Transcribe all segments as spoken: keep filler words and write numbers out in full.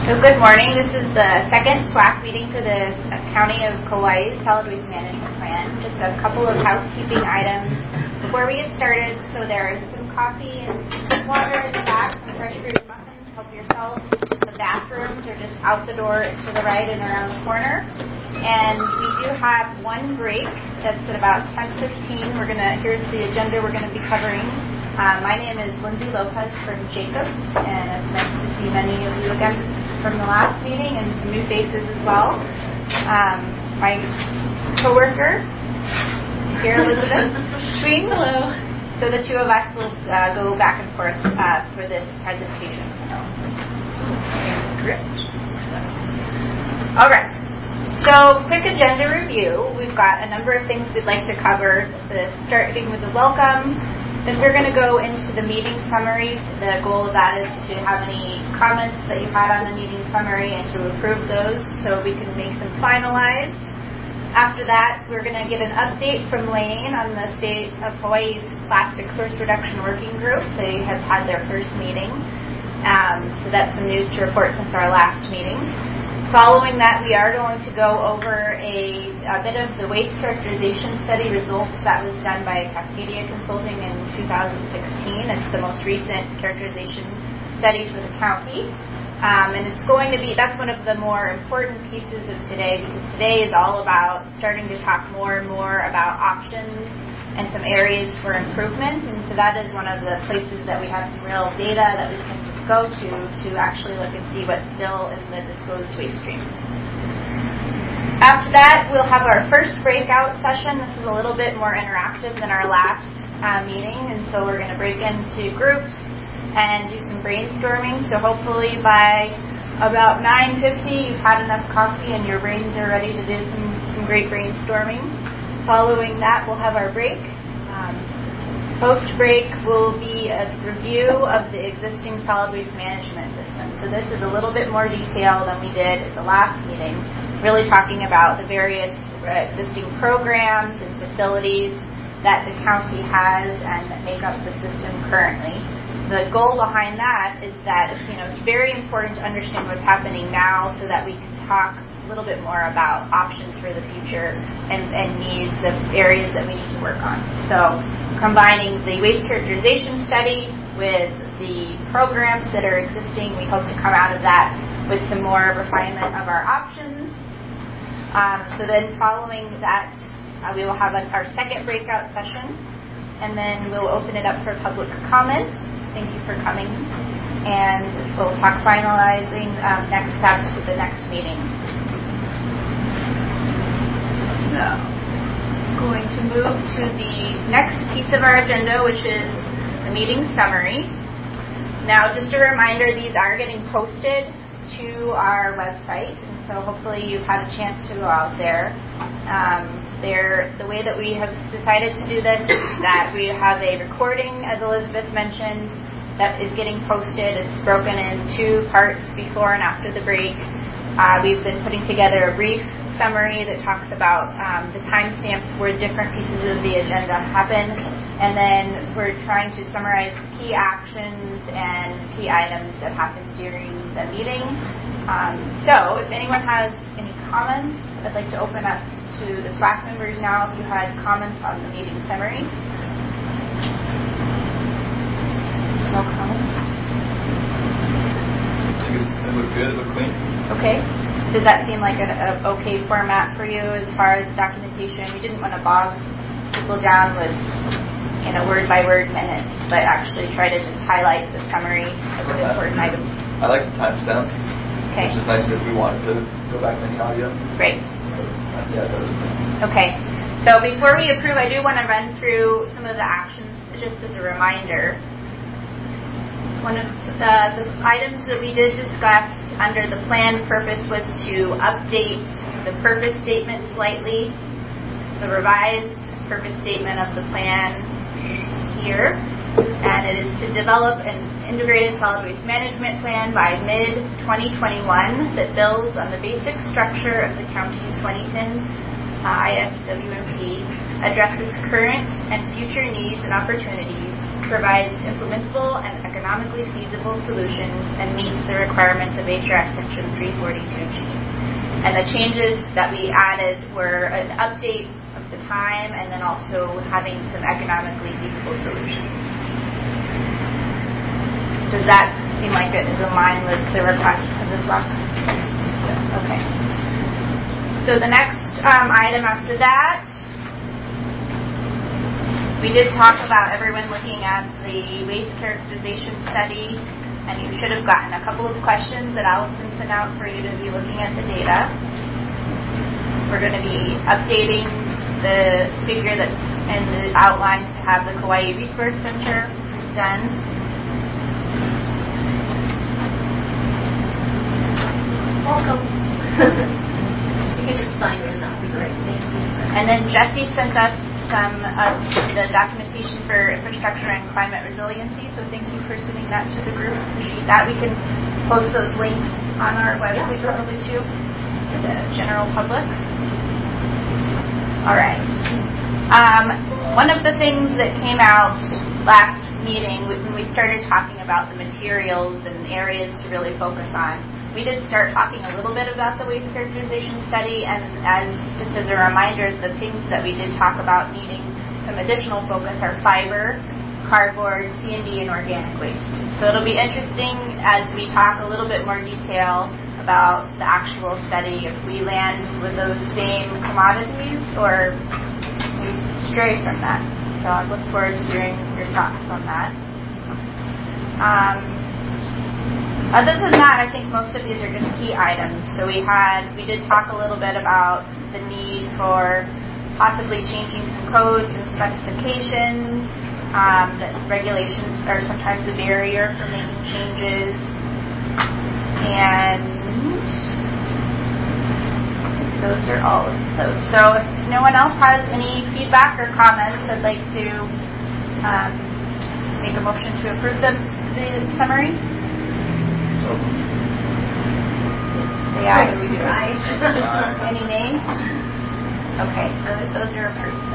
So good morning. This is the second SWAC meeting for the County of Kauai's Solid Waste Management Plan. Just a couple of housekeeping items before we get started. So there is some coffee and water in the back, some fresh fruit and muffins. Help yourself. The bathrooms are just out the door to the right and around the corner. And we do have one break that's at about ten fifteen. We're gonna here's the agenda we're gonna be covering. Uh, my name is Lindsay Lopez from Jacobs, and it's nice to see many of you again from the last meeting and some new faces as well. Um, my coworker here, Elizabeth Schwing. Hello. So the two of us will uh, go back and forth uh, for this presentation. So, all right. So, quick agenda review. We've got a number of things we'd like to cover. The starting with the welcome. Then we're going to go into the meeting summary. The goal of that is to have any comments that you had on the meeting summary and to approve those so we can make them finalized. After that, we're going to get an update from Lane on the state of Hawaii's Plastic Source Reduction Working Group. They have had their first meeting. Um, so that's some news to report since our last meeting. Following that, we are going to go over a, a bit of the waste characterization study results that was done by Cascadia Consulting in two thousand sixteen. It's the most recent characterization study for the county. Um, and it's going to be, that's one of the more important pieces of today, because today is all about starting to talk more and more about options and some areas for improvement. And so that is one of the places that we have some real data that we can go to to actually look and see what's still in the disposed waste stream. After that, we'll have our first breakout session. This is a little bit more interactive than our last uh, meeting, and so we're going to break into groups and do some brainstorming. So hopefully by about nine fifty, you've had enough coffee and your brains are ready to do some, some great brainstorming. Following that, we'll have our break. Um, Post-break will be a review of the existing solid waste management system. So this is a little bit more detail than we did at the last meeting, really talking about the various existing programs and facilities that the county has and that make up the system currently. The goal behind that is that, you know, it's very important to understand what's happening now so that we can talk a little bit more about options for the future and, and needs of areas that we need to work on. So combining the waste characterization study with the programs that are existing, we hope to come out of that with some more refinement of our options. Um, so then following that, uh, we will have a, our second breakout session, and then we'll open it up for public comment. Thank you for coming, and we'll talk finalizing um, next steps at the next meeting. Now, going to move to the next piece of our agenda, which is the meeting summary. Now, just a reminder, these are getting posted to our website, and so hopefully you've had a chance to go out there. Um, there, the way that we have decided to do this is that we have a recording, as Elizabeth mentioned, that is getting posted. It's broken in two parts, before and after the break. Uh, we've been putting together a brief summary that talks about um, the timestamp where different pieces of the agenda happen, and then we're trying to summarize key actions and key items that happen during the meeting. Um, so if anyone has any comments, I'd like to open up to the SWAC members now if you had comments on the meeting summary. No comments? It looked good, it looked clean. Okay. Does that seem like an okay format for you as far as documentation? You didn't want to bog people down with, you know, word-by-word minutes, but actually try to just highlight the summary of the important items. I like the timestamp. Okay. It's just nice if we wanted to go back to any audio. Great. Yeah, that was good. Okay. So before we approve, I do want to run through some of the actions just as a reminder. One of the, the items that we did discuss under the plan purpose was to update the purpose statement slightly. The revised purpose statement of the plan here, and it is to develop an integrated solid waste management plan by mid twenty twenty-one that builds on the basic structure of the county's twenty ten uh, I S W M P, addresses current and future needs and opportunities, provides implementable and economically feasible solutions, and meets the requirements of H R S Section three forty-two G. And the changes that we added were an update of the time and then also having some economically feasible solutions. Does that seem like it is in line with the request of this box? Okay. So the next um, item after that, we did talk about everyone looking at the waste characterization study, and you should have gotten a couple of questions that Allison sent out for you to be looking at the data. We're going to be updating the figure that's in the outline to have the Kauai Resource Center done. Welcome. You can just sign in, that would be great. Thank you. And then Jesse sent us some of the documentation for infrastructure and climate resiliency, so thank you for sending that to the group. Appreciate that. We can post those links on our website yeah, probably too for the general public. All right. Um, one of the things that came out last meeting when we started talking about the materials and areas to really focus on, we did start talking a little bit about the waste characterization study, and as just as a reminder, the things that we did talk about needing some additional focus are fiber, cardboard, C and D, and organic waste. So it'll be interesting as we talk a little bit more detail about the actual study, if we land with those same commodities or we stray from that. So I look forward to hearing your thoughts on that. Um, Other than that, I think most of these are just key items. So we had, we did talk a little bit about the need for possibly changing some codes and specifications. Um, that regulations are sometimes a barrier for making changes. And those are all of those. So if no one else has any feedback or comments, I'd like to um, make a motion to approve the, the summary. Say aye. Aye. Any nays? Okay, so those are approved.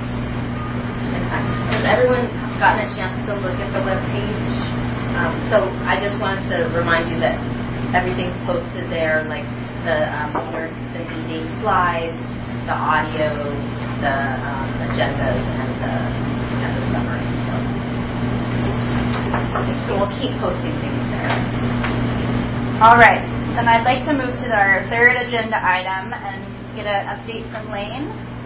Has everyone gotten a chance to look at the webpage? Um, so I just wanted to remind you that everything's posted there, like the um, the D-Day slides, the audio, the um, agendas, and the, and the summary. So, so we'll keep posting things there. All right, then I'd like to move to our third agenda item and get an update from Lane.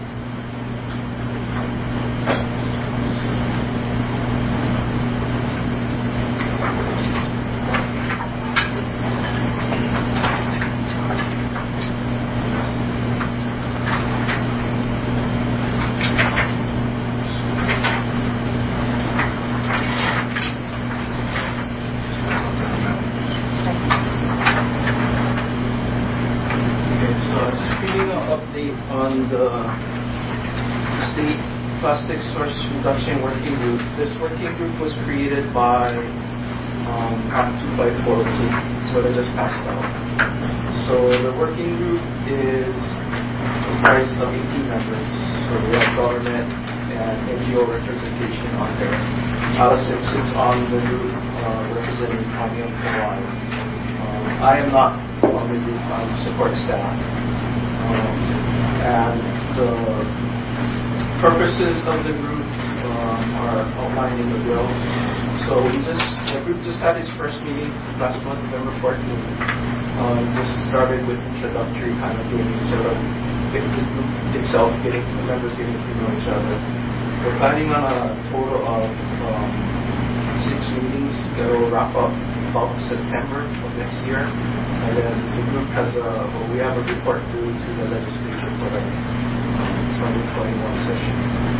On the State Plastic Source Reduction Working Group. This working group was created by um, Act two by four, which is what I just passed out. So the working group is comprised of eighteen members. So we have government and N G O representation on there. Allison sits on the group uh, representing the County of Kauai. Um, I am not on the group, I'm support staff. Um, and the purposes of the group um, are outlined in the bill. So we just, the group just had its first meeting last month, November fourteenth. Um, just started with introductory kind of getting sort of getting the group itself, getting the members getting to know each other. We're planning on a total of um, six meetings that will wrap up about September of next year. And then the group has a, well, we have a report due to the legislature for the um, twenty twenty-one session.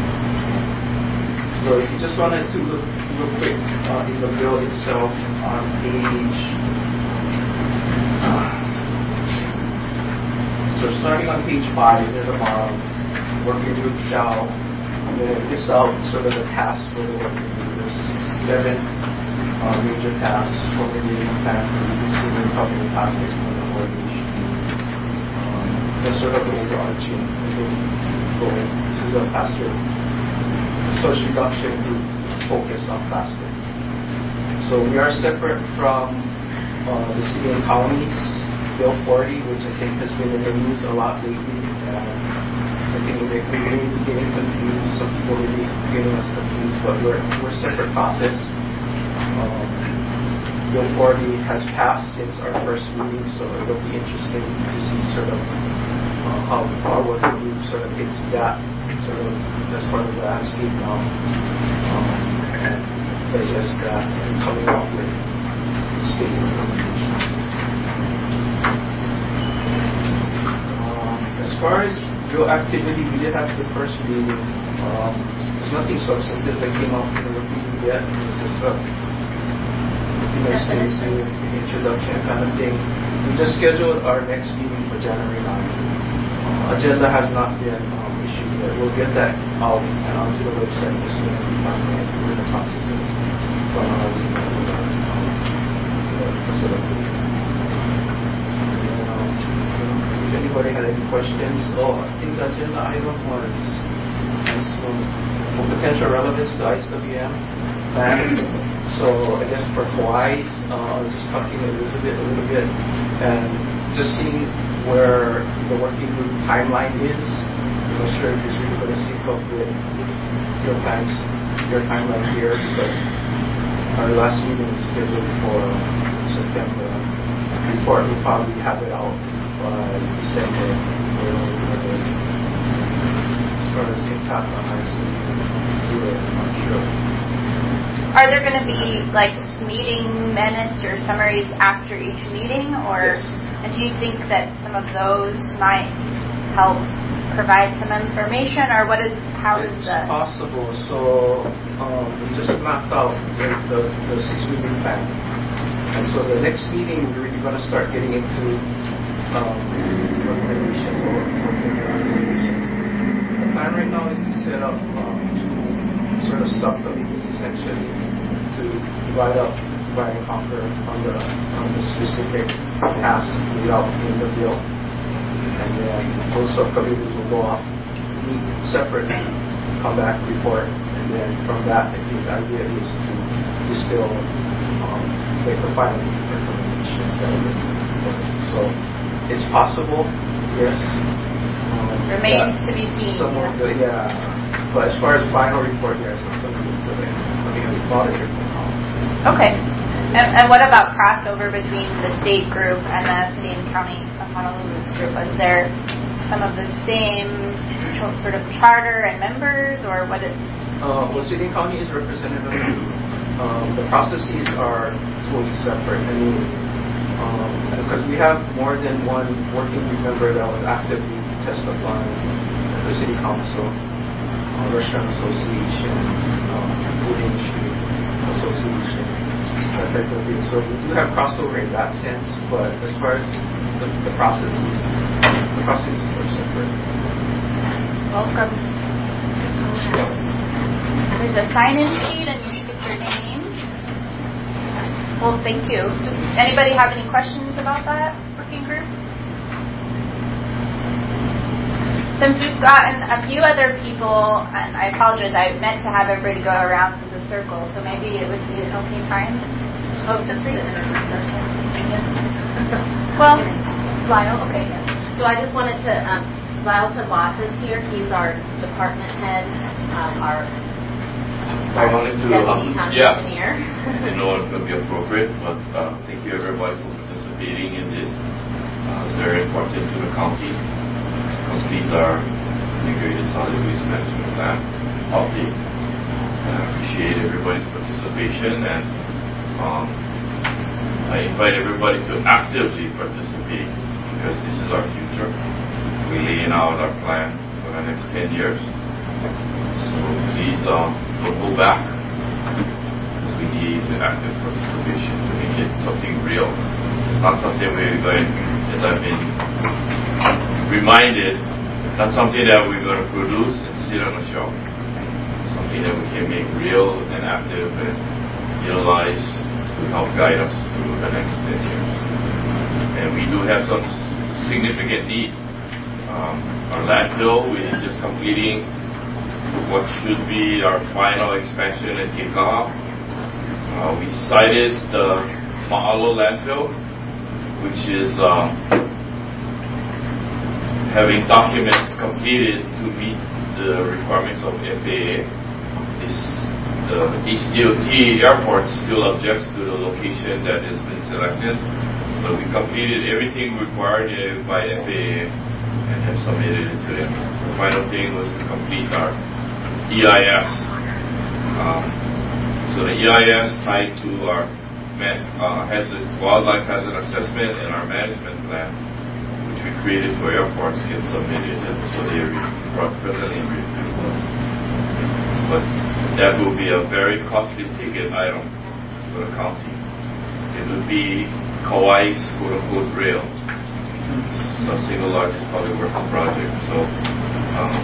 So if you just wanted to look real quick uh, in the bill itself on page, uh, so starting on page five near the bottom, working group shall, and then it lists out sort of the tasks for the working group. There's seven Uh, major tasks for the meeting plan for reducing the recovery plastics from the organization. Um, that's sort of the overarching goal. This is a plastic source reduction group focused on plastic. So we are separate from uh, the city and counties Bill forty, which I think has been in the news a lot lately. Uh, I think we're really getting confused. Some people are really getting us confused, but we're we're separate process. Um, Bill forty has passed since our first meeting, so it'll be interesting to see sort of uh, how our working group sort of takes that sort of as part of the landscape now, um, and digest that and coming up with state recommendations. Um, as far as real activity, we did have the first meeting. Um, there's nothing substantive that came out in the working group yet. It was just a nice thing to introduction kind of thing. We just scheduled our next meeting for January ninth. Uh, agenda has not been um, issued yet. We'll get that out and onto the website as soon as we find out. We're in the process of finalizing the facility. Um, if anybody had any questions, oh, I think the agenda item was, was um, for potential relevance to I S W M plan. So I guess for Kauai, uh, I was just talking to Elizabeth a little bit and just seeing where the working group timeline is. I'm not sure if it's really going to sync up with your plans, your timeline here, because our last meeting is scheduled for September. Report will probably have it out by December. As far as impact on I S W M, I'm not sure. Are there going to be like meeting minutes or summaries after each meeting, or yes. And do you think that some of those might help provide some information, or what is how it's is the possible? So um, we just mapped out the, the, the six meeting plan, and so the next meeting we're really going to start getting into um, recommendations or working recommendations. The plan right now is to set up um, two sort of subcommittees essentially to divide up, divide and conquer on the on the specific tasks laid out in the bill, and then those subcommittees will go off, meet separately, come back, report, and then from that, I think the idea is to distill, um, make the final recommendations that are important. So it's possible, yes. Um, remains to be seen? Some of the, yeah. But as far as final report, yes, I'm going to get to it. I think it's about it. Okay. And, and what about crossover between the state group and the city and county of Honolulu's group? Was there some of the same sort of charter and members, or what is? Uh, well, city and county is representative. Um, the processes are totally separate. I mean, um, because we have more than one working group member that was actively testifying at the city council, uh, restaurant association, um, food industry association. That type of thing. So we do have crossover in that sense, but as far as the, the processes, the processes are separate. Welcome. There's a sign-in sheet, and you get your name. Well, thank you. Does anybody have any questions about that working group? Since we've gotten a few other people, and I apologize, I meant to have everybody go around in the circle, so maybe it would be an okay time. Oh, just leave it in a discussion. Well, Lyle, okay. So I just wanted to, um, Lyle Tabata's here. He's our department head, um, our I wanted to, deputy um, county yeah, engineer. I know it's going to be appropriate, but uh, thank you everybody for participating in this. Uh, it's very important to the county. Complete our integrated solid waste management plan update. I appreciate everybody's participation, and um, I invite everybody to actively participate, because this is our future. We're laying out our plan for the next ten years. So please um, don't go back. We need active participation to make it something real. It's not something we're going, as I've been reminded, not something that we're going to produce and sit on a shelf. It's something that we can make real and active and utilize to help guide us through the next ten years. And we do have some significant needs. Um, our landfill, we're just completing what should be our final expansion at Kekaha. Uh, we cited the Ma'alo landfill, which is um, having documents completed to meet the requirements of F A A. This, the H D O T airport still objects to the location that has been selected, but we completed everything required by F A A and have submitted it to them. The final thing was to complete our E I S. Um, so the E I S tied to our uh, hazard, wildlife hazard assessment and our management plan, which we created for airports, get submitted, so they are presently in review. But that will be a very costly ticket item for the county. It would be Kauai's quote-unquote rail. It's the single largest public works project. So um,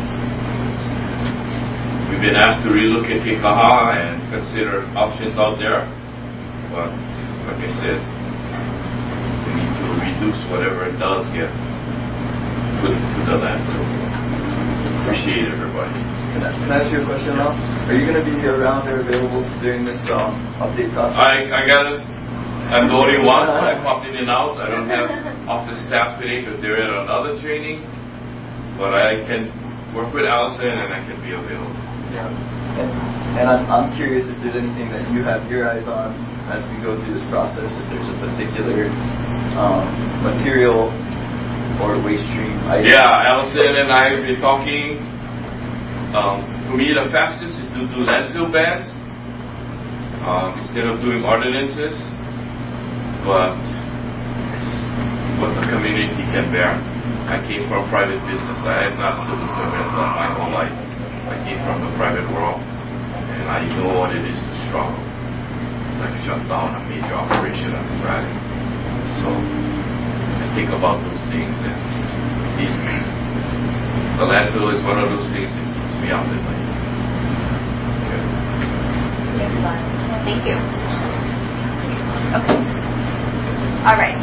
we've been asked to relook at Kekaha and consider options out there. But like I said, we need to reduce whatever it does get put into the landfill. So appreciate everybody. Can I, can I ask you a question now? Are you going to be around or available during this um, update process? I, I got it. I'm the only one, so I popped in and out. I don't have office staff today because they're at another training. But I can work with Allison and I can be available. Yeah. And, and I'm, I'm curious if there's anything that you have your eyes on as we go through this process, if there's a particular um, material or waste stream item. Yeah, Allison and I have been talking. Um, for me, the fastest is to do landfill bans um, instead of doing ordinances. But it's what the community can bear. I came from private business. I am not a civil servant my whole life. I came from the private world, and I know what it is to struggle. Like shut down a major operation on this island. So I think about those things, and these, the landfill is one of those things that keeps me up at night. Okay. Thank you. Okay. All right.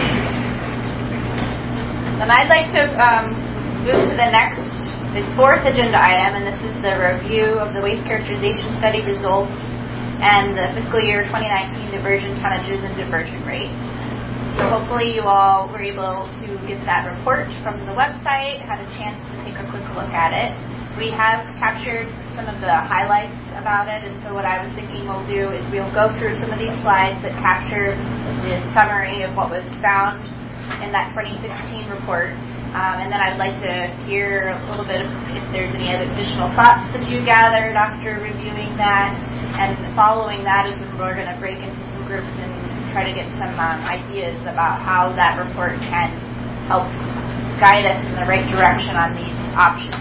Then I'd like to um, move to the next, the fourth agenda item, and this is the review of the waste characterization study results and the fiscal year twenty nineteen diversion tonnages and diversion rates. So hopefully you all were able to get that report from the website, had a chance to take a quick look at it. We have captured some of the highlights about it, and so what I was thinking we'll do is we'll go through some of these slides that capture the summary of what was found in that twenty sixteen report. Um, and then I'd like to hear a little bit of if there's any additional thoughts that you gathered after reviewing that. And following that is when we're going to break into some groups and try to get some um, ideas about how that report can help guide us in the right direction on these options.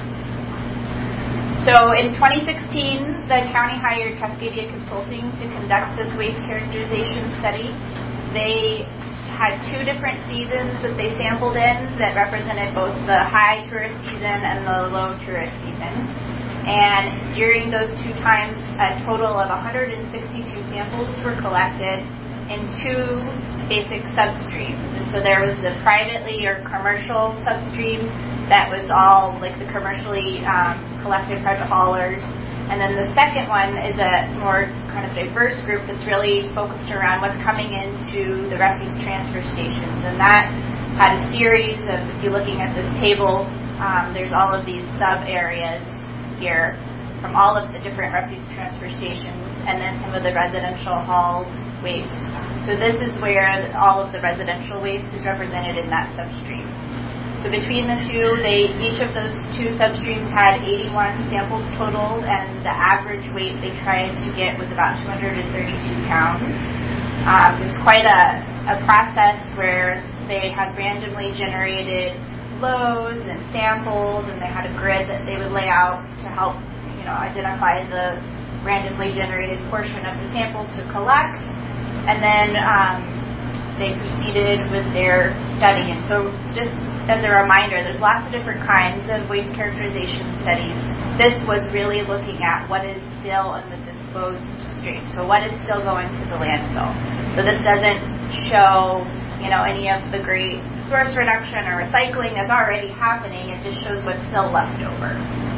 So in twenty sixteen, the county hired Cascadia Consulting to conduct this waste characterization study. They had two different seasons that they sampled in that represented both the high tourist season and the low tourist season. And during those two times, a total of one hundred sixty-two samples were collected in two basic substreams. And so there was the privately or commercial substream that was all like the commercially um, collected private haulers. And then the second one is a more kind of diverse group that's really focused around what's coming into the refuse transfer stations. And that had a series of, if you're looking at this table, um, there's all of these sub-areas here from all of the different refuse transfer stations, and then some of the residential hauled waste. So this is where all of the residential waste is represented in that substream. So between the two, they each of those two substreams had eighty-one samples totaled, and the average weight they tried to get was about two hundred thirty-two pounds. Um, it was quite a, a process where they had randomly generated loads and samples, and they had a grid that they would lay out to help, you know, identify the randomly generated portion of the sample to collect, and then um, they proceeded with their study. And so just as a reminder, there's lots of different kinds of waste characterization studies. This was really looking at what is still in the disposed stream, so what is still going to the landfill. So this doesn't show, you know, any of the great source reduction or recycling that's already happening. It just shows what's still left over.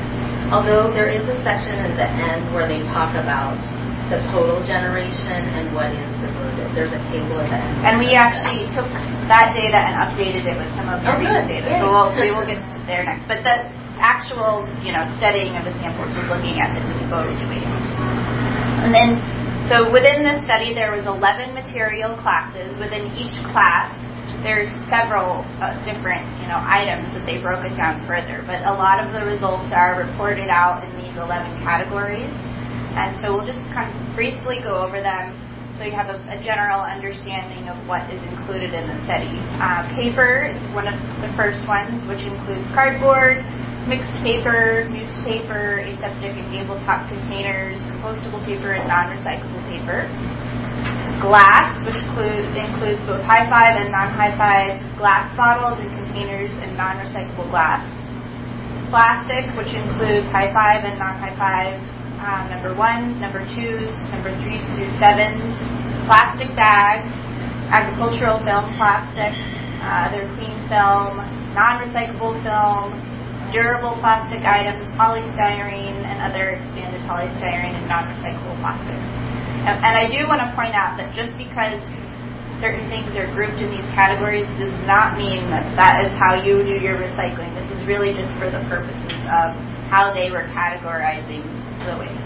Although there is a section at the end where they talk about the total generation and what is diverted. There's a table at the end. And we actually took that data and updated it with some of the oh, recent good. data. Yay. So we'll, we will get to there next. But the actual, you know, studying of the samples was looking at the disposed waste. And then, so within this study, there was eleven material classes. Within each class, there's several uh, different, you know, items that they broke it down further. But a lot of the results are reported out in these eleven categories. And so we'll just kind of briefly go over them so you have a, a general understanding of what is included in the study. Uh, paper is one of the first ones, which includes cardboard, mixed paper, newspaper, aseptic and tabletop containers, compostable paper, and non-recyclable paper. Glass, which includes, includes both high-five and non-high-five glass bottles and containers and non-recyclable glass. Plastic, which includes high-five and non-high-five um, number ones, number twos, number threes through sevens. Plastic bags, agricultural film plastic, uh, their clean film, non-recyclable film, durable plastic items, polystyrene, and other expanded polystyrene and non-recyclable plastics. And, and I do want to point out that just because certain things are grouped in these categories does not mean that that is how you do your recycling. This is really just for the purposes of how they were categorizing the waste.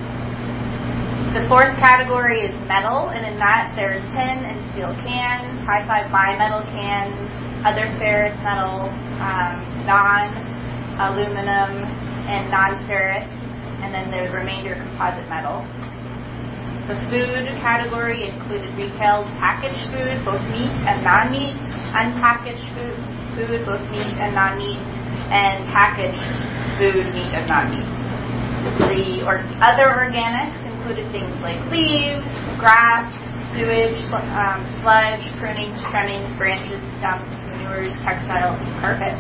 The fourth category is metal, and in that there's tin and steel cans, high-five bimetal cans, other ferrous metal, um, non-aluminum, and non-ferrous, and then the remainder composite metal. The food category included retail packaged food, both meat and non-meat, unpackaged food, food both meat and non-meat, and packaged food, meat and non-meat. The or, other organics included things like leaves, grass, sewage, um, sludge, prunings, trimmings, branches, stumps, manures, textiles, and carpet.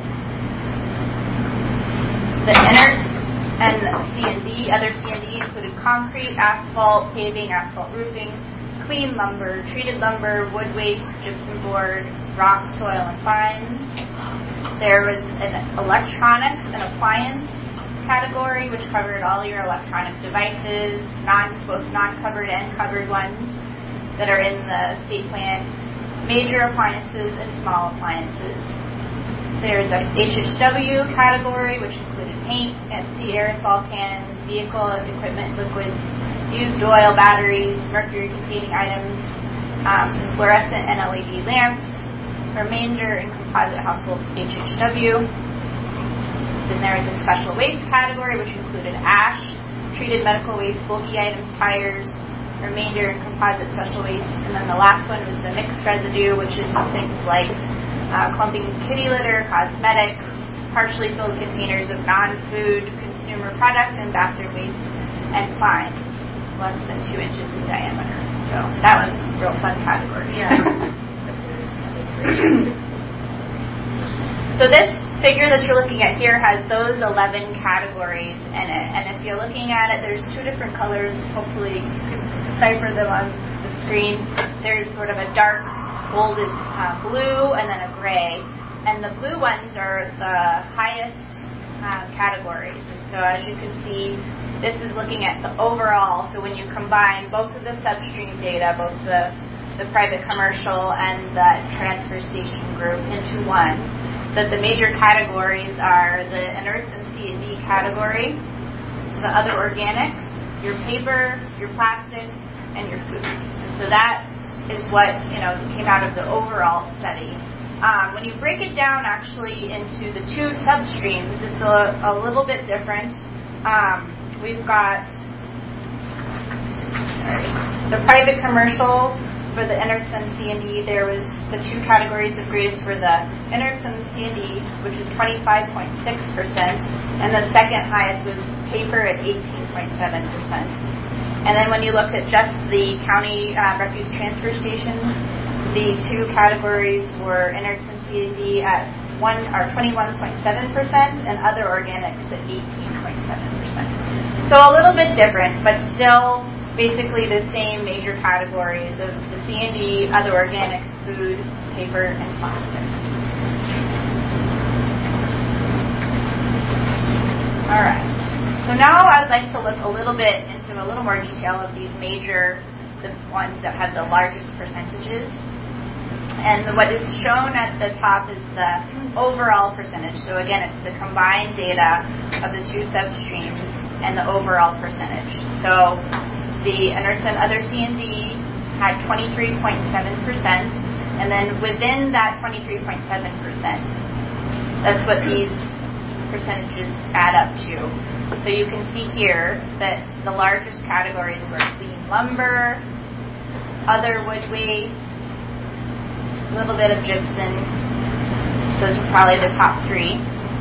The inert and C and D, other C and D included concrete, asphalt, paving, asphalt roofing, clean lumber, treated lumber, wood waste, gypsum board, rock, soil, and fines. There was an electronics and appliance category, which covered all your electronic devices, non, both non-covered and covered ones that are in the state plan, major appliances and small appliances. There's a H H W category, which included paint, empty aerosol cans, vehicle equipment, liquids, used oil, batteries, mercury-containing items, um, fluorescent and L E D lamps, remainder in composite household H H W. Then there is a special waste category, which included ash, treated medical waste, bulky items, tires, remainder in composite special waste. And then the last one was the mixed residue, which is things like uh, clumping kitty litter, cosmetics, partially filled containers of non-food consumer product, and bathroom waste, and fine, less than two inches in diameter. So that was a real fun category. Yeah. So this figure that you're looking at here has those eleven categories in it. And if you're looking at it, there's two different colors. Hopefully you can decipher them on the screen. There's sort of a dark golden uh, blue and then a gray. And the blue ones are the highest uh, categories. And so as you can see, this is looking at the overall. So when you combine both of the substream data, both the, the private commercial and the transfer station group into one, that the major categories are the inerts and C and D category, the other organics, your paper, your plastic, and your food. And so that is what, you know, came out of the overall study. Um, when you break it down actually into the two substreams, it's a, a little bit different. Um, we've got sorry, the private commercial. For the inerts and C and D, there was the two categories of greatest were the inerts and C and D, which was twenty-five point six percent, and the second highest was paper at eighteen point seven percent. And then when you looked at just the county uh, refuse transfer stations, the two categories were inerts and C and D at one or twenty-one point seven percent, and other organics at eighteen point seven percent. So a little bit different, but still basically the same major categories of the C and D, other organics, food, paper, and plastic. All right. So now I would like to look a little bit into a little more detail of these major, the ones that have the largest percentages. And what is shown at the top is the overall percentage. So again, it's the combined data of the two substreams and the overall percentage. So the Inertia and other C and D had twenty-three point seven percent, and then within that twenty-three point seven percent, that's what these percentages add up to. So you can see here that the largest categories were clean lumber, other wood waste, a little bit of gypsum. Those are probably the top three.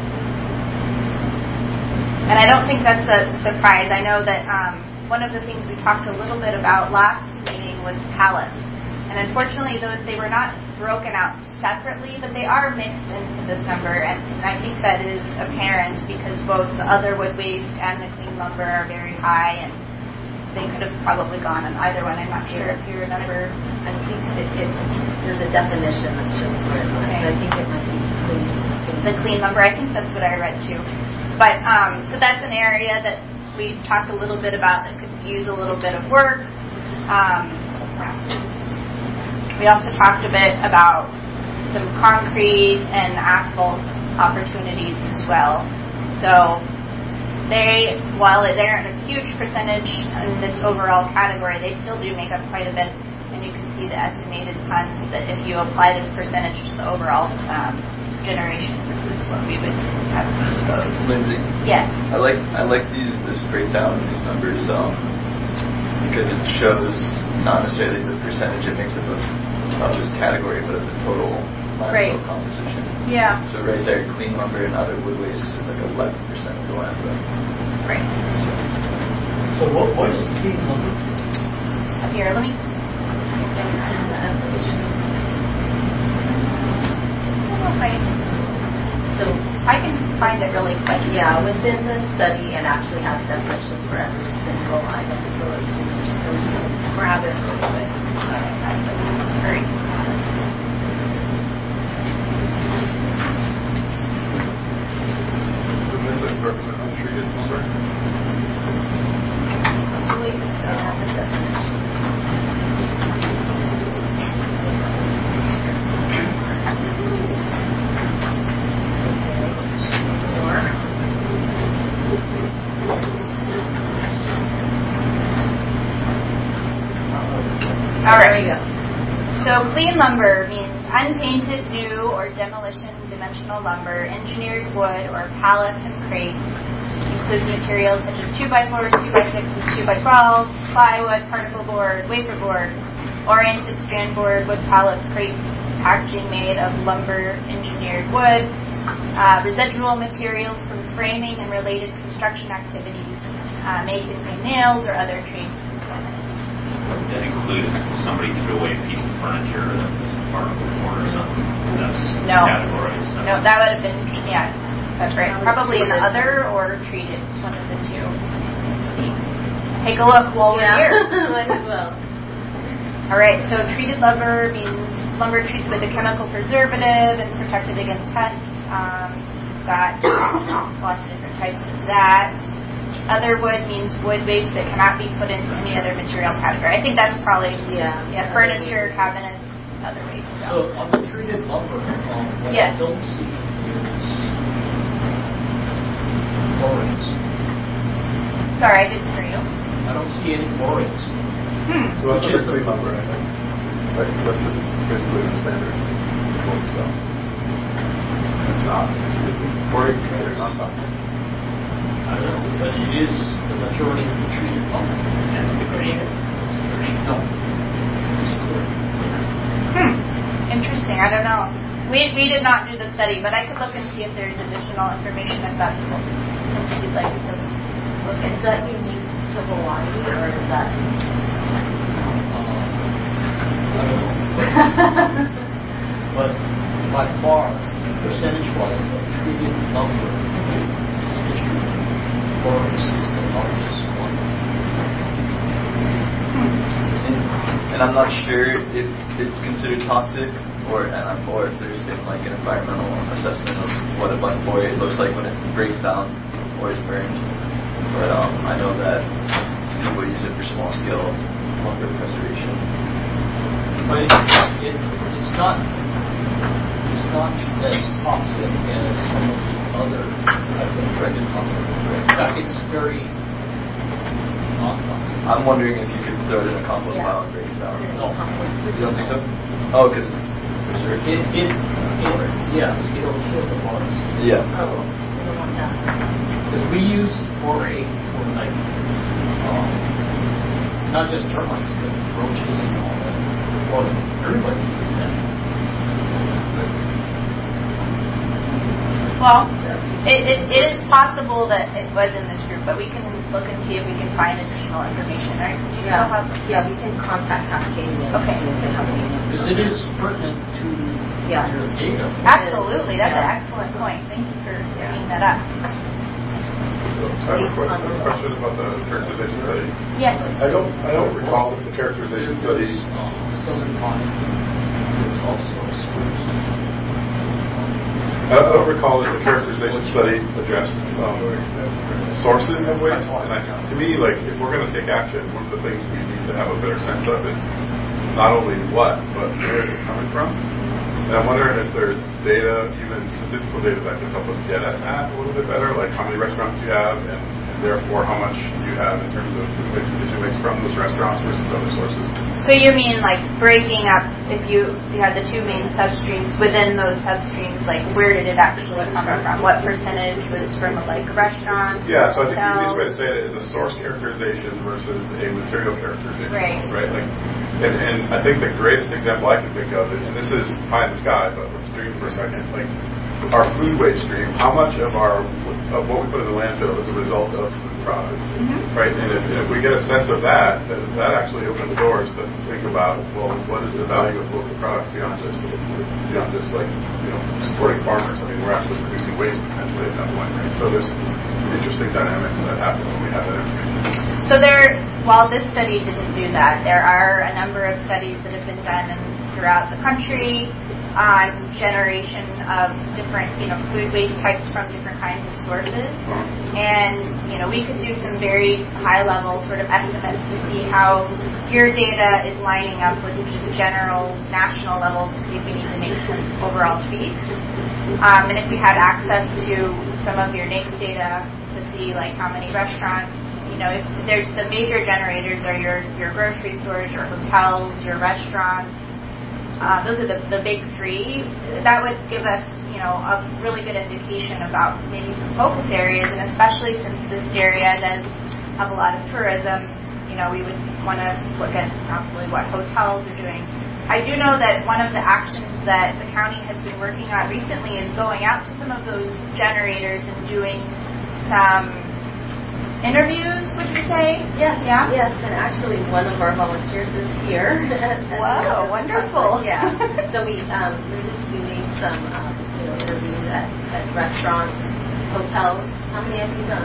And I don't think that's a surprise. I know that um, one of the things we talked a little bit about last meeting was pallets. And unfortunately, those they were not broken out separately, but they are mixed into this number. And, and I think that is apparent because both the other wood waste and the clean lumber are very high, and they could have probably gone on either one. I'm not sure if you remember. I think it, it, there's a definition that shows where it lies. Okay. I think it might be clean. The clean lumber, I think that's what I read too. But um, so that's an area that we talked a little bit about that could use a little bit of work. Um, we also talked a bit about some concrete and asphalt opportunities as well. So they, while they aren't a huge percentage in this overall category, they still do make up quite a bit. And you can see the estimated tons that if you apply this percentage to the overall um, generation, this is what we would have disclosed. Lindsay. Yes. I like I like these this breakdown of these numbers um, because it shows not necessarily the percentage it makes up of, of this category, but of the total landfill Right. composition. Yeah. So right there, clean lumber and other wood waste is like eleven percent of the landfill. Right. So what what is clean lumber? Here, let me. So I can find it really quick. yeah, within the study, it actually has definitions for every single item. So let's just grab it really quick. Hurry. Untreated lumber. I believe it has a definition. All right. So clean lumber means unpainted, new, or demolition dimensional lumber, engineered wood, or pallets and crates. Includes materials such as two by fours, two by sixes, two by twelves, plywood, particle board, wafer board, oriented strand board, wood pallets, crates, packaging made of lumber, engineered wood, uh, residual materials from framing and related construction activities, uh, made using nails or other trade components. That includes somebody threw away a piece of furniture that was part of the floor or something. That's No. categorized. So. No, that would have been, yeah, that's right. Probably in the other or treated, one of the two. Take a look while we're Yeah, here. might as well. All right, so treated lumber means lumber treated with a chemical preservative and protected against pests. Um, got lots of different types of that. Other wood means wood waste that cannot be put into any other material category. I think that's probably Yeah. yeah furniture, cabinets, other waste. So on the treated lumber, um, what Yes. I don't see is borings. Sorry, I didn't hear you. I don't see any borings. Hmm. So that's Which is the clean lumber, I think. Like, that's just basically the standard quote, so. It's not, it's, it's already considered non-toxic. I don't know, but it is the majority of the treated lumber. That's the green. That's the green. No. It's clear. Hmm. Interesting. I don't know. We we did not do the study, but I could look and see if there's additional information if that's what if you'd like to look Is into. that unique to Hawaii, or is that? Uh, I don't know. But by far, percentage-wise, of treated lumber industry, borings is the largest one. And, and I'm not sure if it's considered toxic or and I'm or if there's been like an environmental assessment of what a buckboard looks like when it breaks down or is burned. but um, I know that people use it for small scale lumber preservation. But it, it, it's not it's not as toxic as some of the other I've been trying to talk about. In fact, it's very not toxic. I'm wondering if you could throw it in a compost Yeah. pile and break it down. No. You don't think so? Oh, because it's preserved. It, it, it, yeah, it'll kill the bugs. Yeah. Oh, we don't want that. Because we use foray for like, um, not just termites, but roaches and all that. Well, everybody uses that. Well, it, it, it is possible that it was in this group, but we can look and see if we can find additional information. Right? Do you Yeah, still have? yeah, we can contact Cascadia. Okay. And we can have a meeting. Because it is pertinent to Yeah. your data. Absolutely, that's Yeah. an excellent point. Thank you for bringing that up. I have a que- I have a question about the characterization study. Yes. I don't, I don't recall if the characterization study. Um, Southern pine. There's also spruce. I don't recall that the characterization study addressed um, sources of waste. And I, to me, like, if we're going to take action, one of the things we need to have a better sense of is not only what, but where is it coming from. And I'm wondering if there's data, even statistical data, that can help us get at that a little bit better, like how many restaurants you have, and, and therefore how much you have in terms of food waste and kitchen waste from those restaurants versus other sources. So you mean like breaking up, if you, you had the two main substreams, within those substreams, like where did it actually come from? What percentage was from like a restaurant? Yeah, so I think the hotel? easiest way to say it is a source characterization versus a material characterization. Right. Right? Like, and, and I think the greatest example I can think of, and this is pie in the sky, but let's dream for a second, like our food waste stream, how much of our of what we put in the landfill is a result of food products, Mm-hmm. right? And if, if we get a sense of that, then that actually opens doors to think about, well, what is the value of local products beyond just beyond just like you know supporting farmers? I mean, we're actually producing waste potentially at that point, right? So there's interesting dynamics that happen when we have that information. So there, while this study didn't do that, there are a number of studies that have been done throughout the country on generation of different, you know, food waste types from different kinds of sources. And, you know, we could do some very high-level sort of estimates to see how your data is lining up with just general national level to see if we need to make some overall tweaks. Um, and if we had access to some of your N A I C S data to see, like, how many restaurants, you know, if there's the major generators are your, your grocery stores, your hotels, your restaurants. Uh, those are the, the big three. That would give us, you know, a really good indication about maybe some focus areas, and especially since this area does have a lot of tourism, you know, we would want to look at possibly what hotels are doing. I do know that one of the actions that the county has been working on recently is going out to some of those generators and doing some interviews, would you say? Yes, Yeah? yes, and actually one of our volunteers is here. Wow, wonderful. Yeah. So we um, we're just doing some um, you know interviews at, at restaurants, hotels. How many have you done?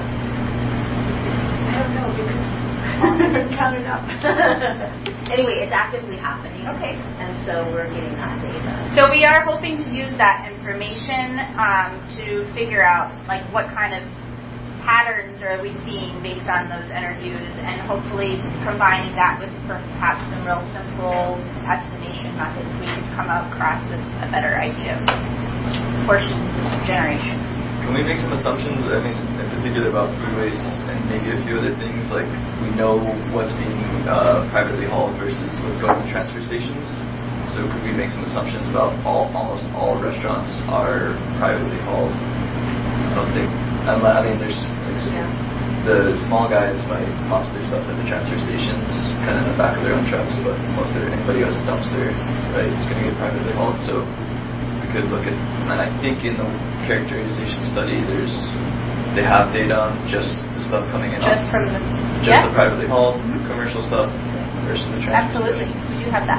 I don't know. I haven't counted up. Anyway, it's actively happening. Okay. And so we're getting that data. So we are hoping to use that information um, to figure out like what kind of patterns are we seeing based on those interviews, and hopefully combining that with perhaps some real simple estimation methods, we can come across with a better idea of portions of generation. Can we make some assumptions, I mean, in particular about food waste and maybe a few other things, like we know what's being uh, privately hauled versus what's going to transfer stations? So could we make some assumptions about all, almost all restaurants are privately hauled? I don't think, I mean, there's Yeah. the small guys might toss their stuff at the transfer stations, kind of in the back of their own trucks, but most of anybody who has a dumpster, right, it's going to get privately hauled. So we could look at, and I think in the characterization study, there's they have data on just the stuff coming in, Just from the just yeah. the privately hauled Mm-hmm. commercial stuff versus the transfer. Absolutely, we do have that.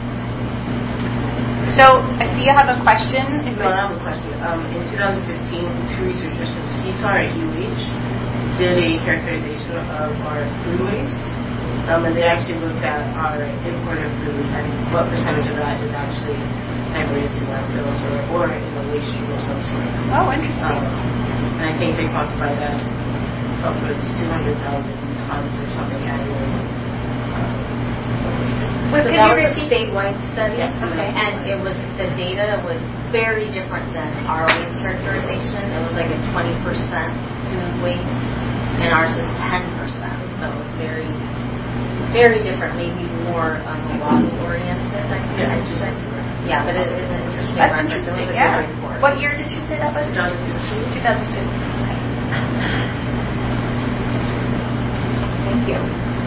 So, do you have a question? If No, I have a question. Um, in two thousand fifteen, two researchers from C T A R and U H did a characterization of our food waste, um, and they actually looked at our imported food and what percentage of that is actually diverted to landfills or, or in a waste stream of some sort. Oh, interesting. Um, and I think they quantified that but it's two hundred thousand tons or something annually. Wait, So could that you was a repeat? statewide study, Yeah, okay. and it was the data was very different than our waste characterization. It was like a twenty percent food waste, and ours is ten percent. So it was very, very different. Maybe more um, lobby oriented. I think. Yeah, I just, yeah, but it is an interesting That's reference. It was interesting, a yeah. good report. What year did you say that was? twenty fifteen. two thousand fifteen. Thank you.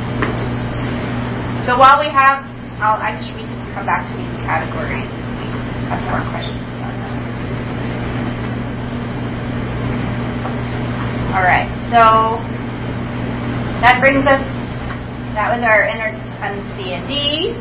So while we have, I'll actually we can come back to these categories. We have more questions on that. All right. So that brings us. That was our inner on C and D.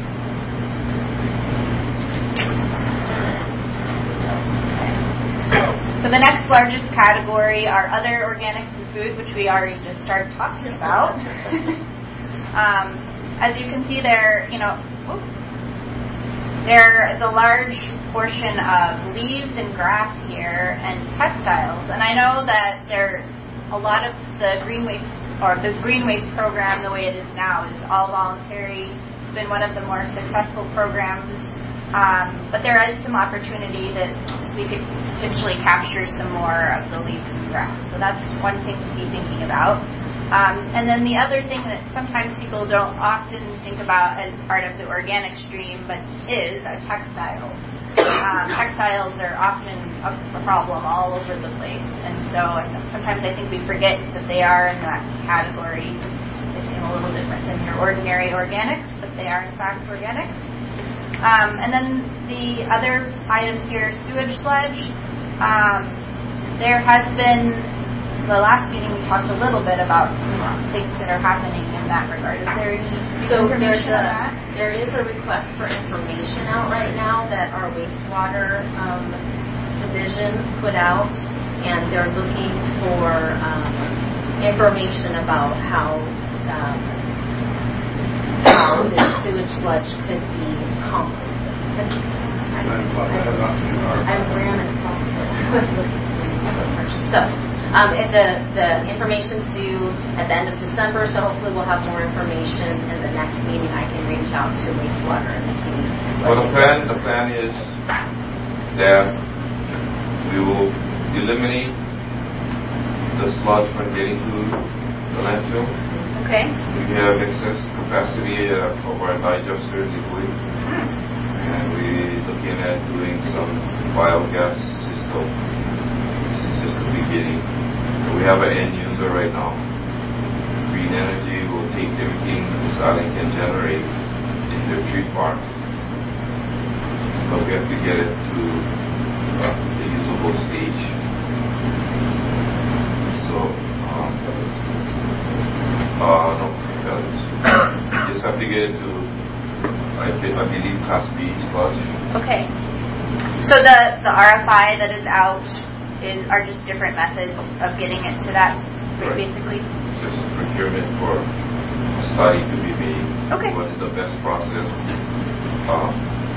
So the next largest category are other organics and food, which we already just started talking about. um, as you can see there, you know, oops, there is a large portion of leaves and grass here and textiles. And I know that there a lot of the green waste or the green waste program, the way it is now, is all voluntary. It's been one of the more successful programs. Um, but there is some opportunity that we could potentially capture some more of the leaves and grass. So that's one thing to be thinking about. Um, and then the other thing that sometimes people don't often think about as part of the organic stream, but is, are textiles. Um, textiles are often a, a problem all over the place. And so sometimes I think we forget that they are in that category. They seem a little different than your ordinary organics, but they are in fact organics. Um, and then the other items here, sewage sludge. Um, there has been, the last meeting we talked a little bit about some things that are happening in that regard. Is there any So there's information a, on that? there is a request for information out right now that our wastewater um, division put out, and they're looking for um, information about how um, how the sewage sludge could be composted. I ran it across the I was looking for so um, and the the information's due at the end of December, so hopefully we'll have more information in the next meeting. I can reach out to wastewater and see. Well, the plan the plan is that we will eliminate the sludge from getting to the landfill. Okay. We have excess capacity uh, of our digester liquid, and we're looking at doing some biogas system. This is just the beginning. We have an end user right now. Green Energy will take everything the Silent can generate in their tree farm, but we have to get it to uh, the usable stage. So, um, uh, no, you just have to get it to, I, I believe, Class B sludge. Okay. So the, the R F I that is out is are just different methods of getting it to that, Right. basically? It's just procurement for a study to be made. Okay. What is the best process? Um,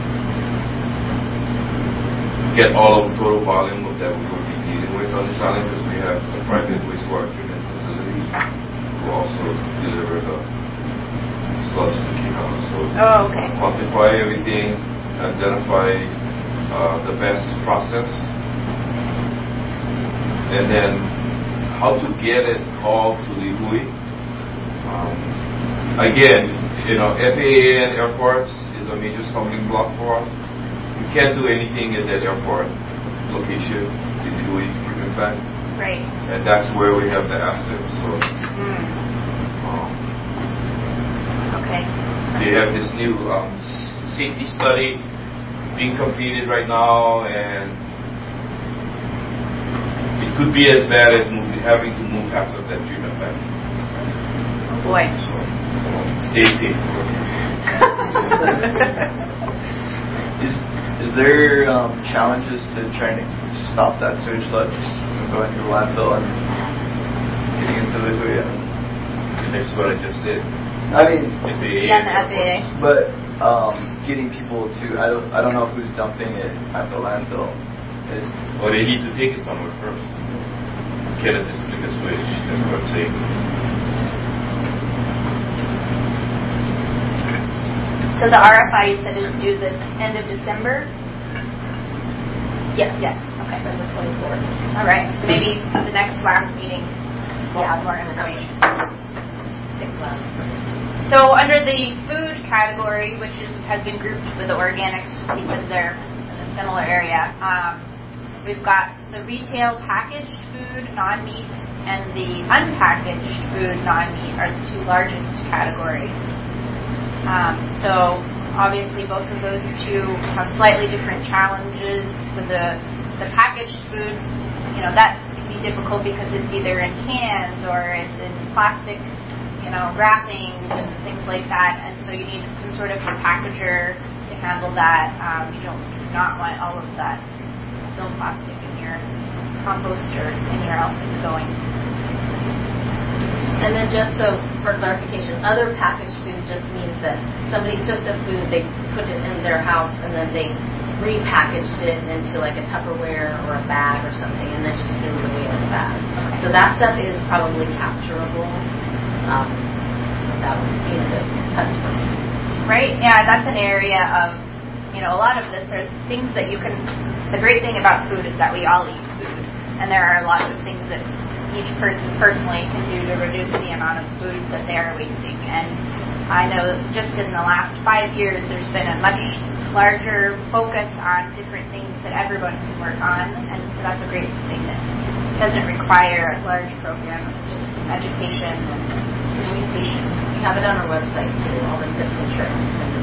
get all of the total volume of that we will be dealing with on this island, because we have a private wastewater treatment facility who also deliver the sludge to Kihana. So Oh, okay. quantify everything, identify uh, the best process, and then how to get it all to Lihue. Um, again, you know, F A A and airports is a major stumbling block for us. We can't do anything at that airport location, the Lihue treatment plant, Right. and that's where we have the assets. So Mm. um, Okay. they have this new um, s- safety study being completed right now, and it could be as bad as moving, having to move half of that treatment plant. Oh boy. So, stay safe. Is is there um, challenges to trying to stop that sewage sludge from going to the landfill and getting into the Lihue? That's what I just said. I mean, F A A Yeah, the and F A A. airports. but um, getting people to I don't I don't know who's dumping it at the landfill. Is Well, they need to take it somewhere first. Get it distributed the switch. That's what I'm saying. So the R F I you said is due the end of December? Yes. Yes. Okay. December twenty-fourth. All right. So maybe the next last meeting we'll have more information. Six months. So under the food category, which is, has been grouped with the organics just because they're in a similar area, um, we've got the retail packaged food, non-meat, and the unpackaged food, non-meat are the two largest categories. Um, so obviously both of those two have slightly different challenges. So the the packaged food, you know, that can be difficult because it's either in cans or it's in plastic, you know, wrappings and things like that. And so you need some sort of a packager to handle that. Um, you don't do not want all of that film plastic in your compost or anywhere else it's going. And then just so for clarification, other packaged food just means that somebody took the food, they put it in their house, and then they repackaged it into like a Tupperware or a bag or something, and then just threw it away in the bag. So that stuff is probably capturable. Um, that would be a good customer. Right? Yeah, that's an area of, you know, a lot of this are things that you can, the great thing about food is that we all eat food, and there are lots of things that each person personally can do to reduce the amount of food that they are wasting. And I know just in the last five years there's been a much larger focus on different things that everyone can work on, and so that's a great thing that doesn't require a large program of just education and communication. We have it on our website too, all the tips and tricks.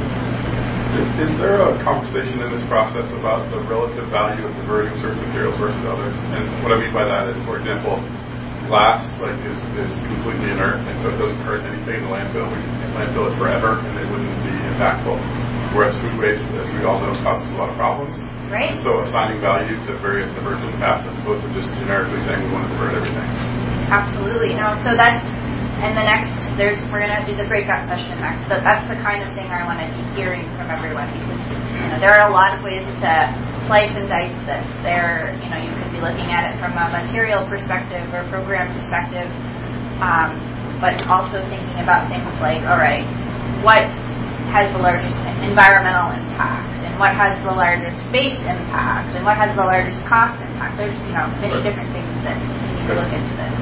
Is there a conversation in this process about the relative value of diverting certain materials versus others? And what I mean by that is, for example, glass like is, is completely inert, and so it doesn't hurt anything in the landfill. We can landfill it forever, and it wouldn't be impactful. Whereas food waste, as we all know, causes a lot of problems. Right. And so assigning value to various diversion paths as opposed to just generically saying we want to divert everything. Absolutely. No. So that's and the next there's we're gonna do the breakout session next. But that's the kind of thing I want to be hearing from everyone, because you know there are a lot of ways to slice and dice this. There, you know, you could be looking at it from a material perspective or program perspective, um, but also thinking about things like, all right, what has the largest environmental impact, and what has the largest space impact, and what has the largest cost impact. There's, you know, many different things that you need to look into this.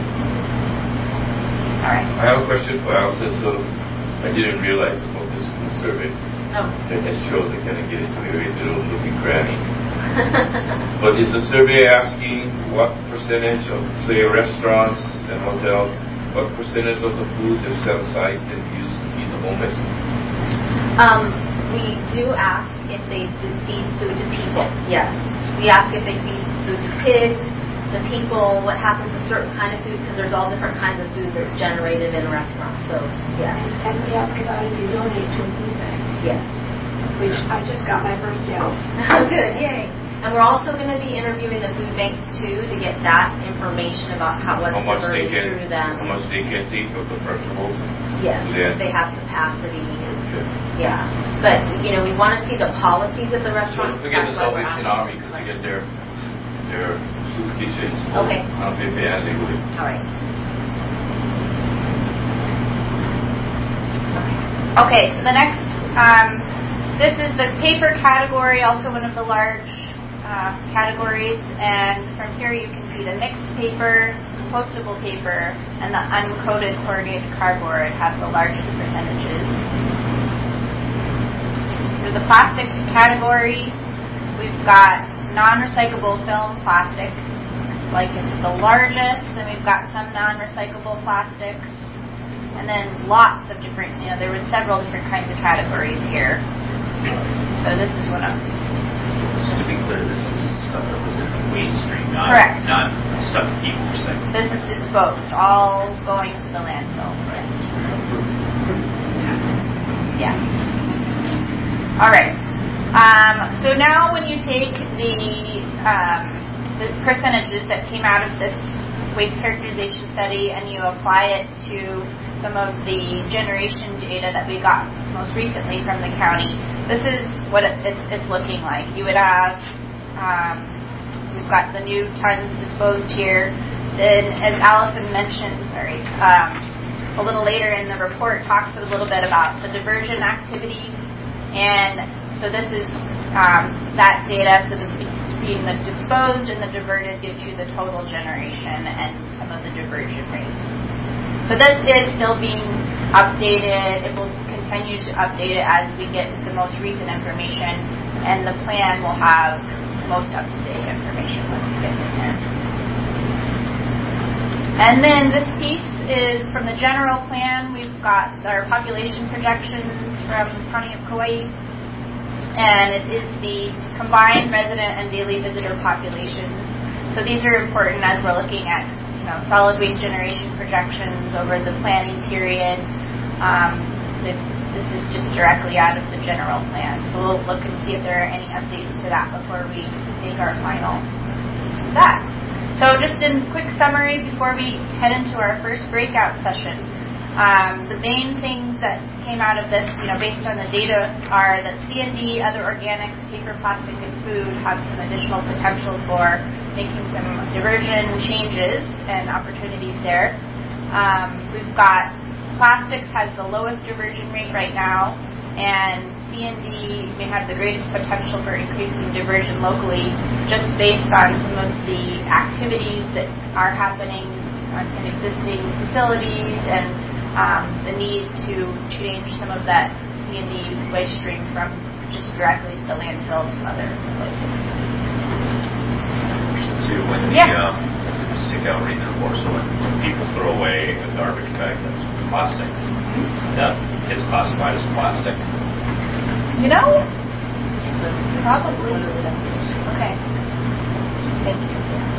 All right. I have a question for Allison. So I didn't realize about this food survey. Oh. That just shows I kind of get into a very little looking granny. But is the survey asking what percentage of, say, restaurants and hotels, what percentage of the food is set aside and used to feed the homeless? Um, we do ask if they feed food to people. Yes. We ask if they feed food to pigs, to people, what happens to certain kind of food, because there's all different kinds of food that's generated in a restaurant. So, yes. And we ask about if you donate to a food bank. Yes. Which I just got my first yes. Oh, good. Yay. And we're also going to be interviewing the food banks, too, to get that information about how what's how much they diverted can, through them. How much they can take of the perishables? Yes, yeah. If they have capacity. Okay. Yeah. But, you know, we want to see the policies of the So restaurant. don't forget the Salvation Army, because they get their, their soup kitchens. Okay. On Pepe and they would. All right. Okay, so the next, um, this is the paper category, also one of the large uh, categories, and from here you can see the mixed paper, compostable paper, and the uncoated corrugated cardboard have the largest percentages. For the plastic category, we've got non-recyclable film plastic, like it's the largest, and we've got some non-recyclable plastics. And then lots of different, you know, there were several different kinds of categories here. So this is one of them. Just to be clear, this is stuff that was in the waste stream, not, Correct. not stuff that people recycle. This is disposed, all going to the landfill. Right. Yeah. All right. Um, so now when you take the, um, the percentages that came out of this waste characterization study and you apply it to some of the generation data that we got most recently from the county, this is what it, it's, it's looking like. You would have, um, we've got the new tons disposed here. Then, as Allison mentioned, sorry, um, a little later in the report talks a little bit about the diversion activities. And so this is um, that data. So this between the disposed and the diverted gives you the total generation and some of the diversion rates. So this is still being updated. It will continue to update it as we get the most recent information, and the plan will have most up-to-date information when we get in there. And then this piece is from the general plan. We've got our population projections from County of Kauai, and it is the combined resident and daily visitor populations. So these are important as we're looking at, you know, solid waste generation projections over the planning period. Um, this is just directly out of the general plan. So we'll look and see if there are any updates to that before we make our final that. So just in quick summary before we head into our first breakout session. Um, the main things that came out of this, you know, based on the data, are that C and D, other organics, paper, plastic, and food have some additional potential for making some diversion changes and opportunities there. Um, we've got plastics has the lowest diversion rate right now, and C and D may have the greatest potential for increasing diversion locally, just based on some of the activities that are happening in existing facilities and Um, the need to change some of that C and D waste stream from just directly to the landfill to other places. Too, when yeah. the um, stick out reading the report, so when, when people throw away a garbage bag that's plastic, mm-hmm. that gets classified as plastic. You know, probably. Okay. Thank you.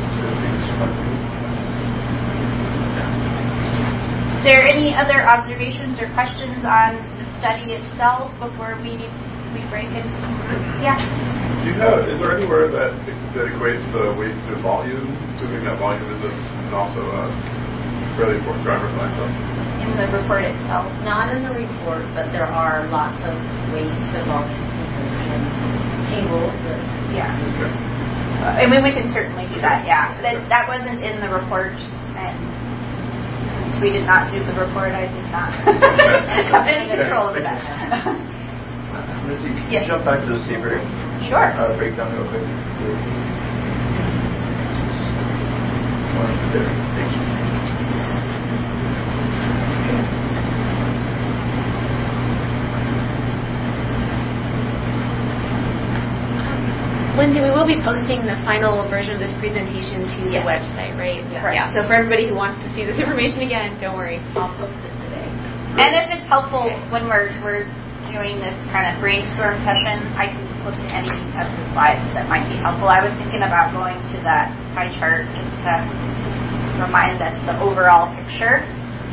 Is there any other observations or questions on the study itself before we we break into some groups? Yeah. Do you have? Is there anywhere that that equates the weight to volume, assuming that volume is a, and also a fairly important driver of landfill? In the report itself, not in the report, but there are lots of weight to volume tables. Yeah. Okay. Uh, I mean, we can certainly do that. Yeah. That that wasn't in the report, and we did not do the report. I did not have any control over that. Lindsay, can yes. you jump back to the saber sure. uh, breakdown real quick? One there. Thank you. Lindsay, we will be posting the final version of this presentation to yes. the website, right? Yeah. yeah. So for everybody who wants to see this information again, don't worry. I'll post it today. And if it's helpful when we're we're doing this kind of brainstorm session, I can post any of the slides that might be helpful. I was thinking about going to that pie chart just to remind us the overall picture.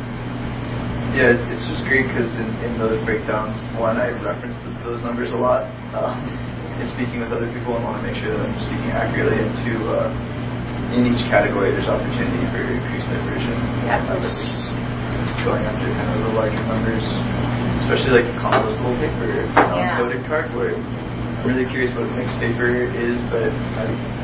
Yeah, it's just great because in, in those breakdowns, one, I reference those numbers a lot. Um, in speaking with other people, I want to make sure that I'm speaking accurately. And two, uh, in each category, there's opportunity for increased diversion. Yeah, absolutely. Going after kind of the larger numbers, especially like the compostable paper, non-coated yeah. cardboard. I'm really curious what mixed paper is, but I,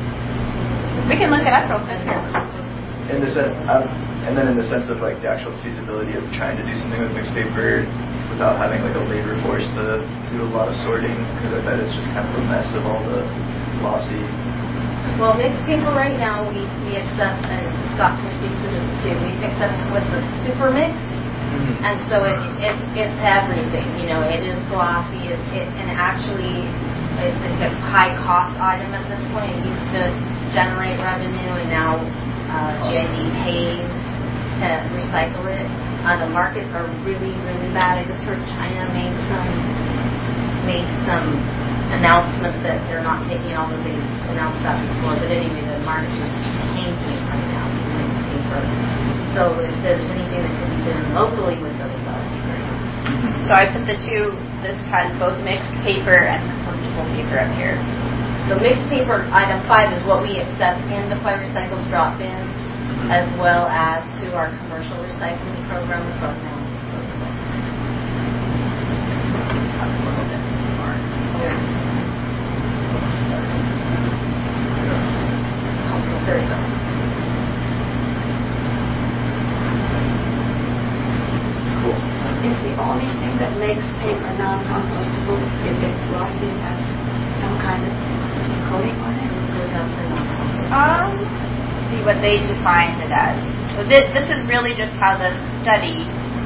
we can look it up real quick here. In the sense, um, and then in the sense of like the actual feasibility of trying to do something with mixed paper without having like a labor force to do a lot of sorting, because I bet it's just kind of a mess of all the glossy. Well, mixed paper right now we, we accept, and Scott can speak to this too, we accept what's a super mix, mm-hmm. and so it, it's it's everything, you know, it is glossy, it, it, and actually it's, it's a high cost item at this point. It used to generate revenue, and now uh, G I D pays to recycle it. Uh, the markets are really, really bad. I just heard China made some made some announcements that they're not taking, although they announced that before. But anyway, the market is tanking right now for mixed paper. So if there's anything that can be done locally with those, that would be great. So I put the two. This has both mixed paper and compostable paper up here. So mixed paper item five is what we accept in the Five Recycles drop bins, as well as through our commercial recycling program with our now. only thing that makes paper non-compostable if it's brought in as some kind of coating on it? Goes down to non-compostable. Um, see what they defined it as. So this, this is really just how the study.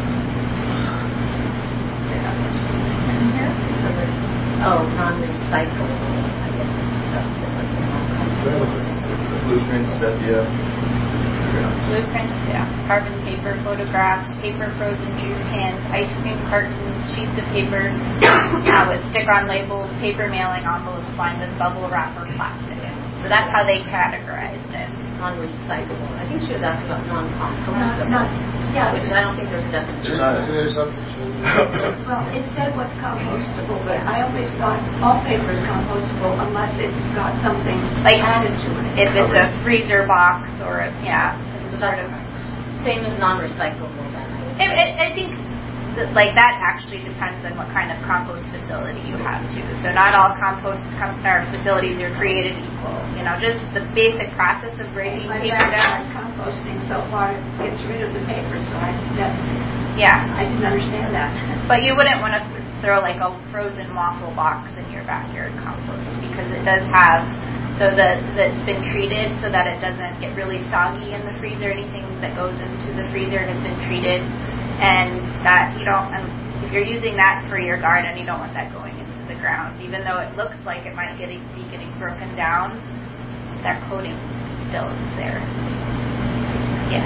Oh, non-recyclable. I guess that's different than non-compostable. Blueprints, sepia. Blueprints, yeah. Carbon paper, photographs, paper frozen juice cans, ice cream cartons, sheets of paper uh, with stick-on labels, paper mailing envelopes lined with bubble wrap or plastic. So that's how they categorized it. Non-recyclable. I think she was asking about non-compostable. Not, yeah. Which I don't think there's definition. There's not. Well, it said what's compostable, but I always thought all paper is compostable unless it's got something Like added to it. if it's a freezer box or a, yeah, So sort that's of. same as non-recyclable then. It, it, I think that, like that actually depends on what kind of compost facility you have too. So not all compost com- or facilities are created equal. You know, just the basic process of breaking My paper backyard down. composting so far gets rid of the paper, so I that, Yeah, I didn't understand that. but you wouldn't want to throw like a frozen waffle box in your backyard compost because it does have so that that's been treated so that it doesn't get really soggy in the freezer. Anything that goes into the freezer has been treated. And that you don't, and if you're using that for your garden, you don't want that going into the ground. Even though it looks like it might getting, be getting broken down, that coating still is there. Yeah.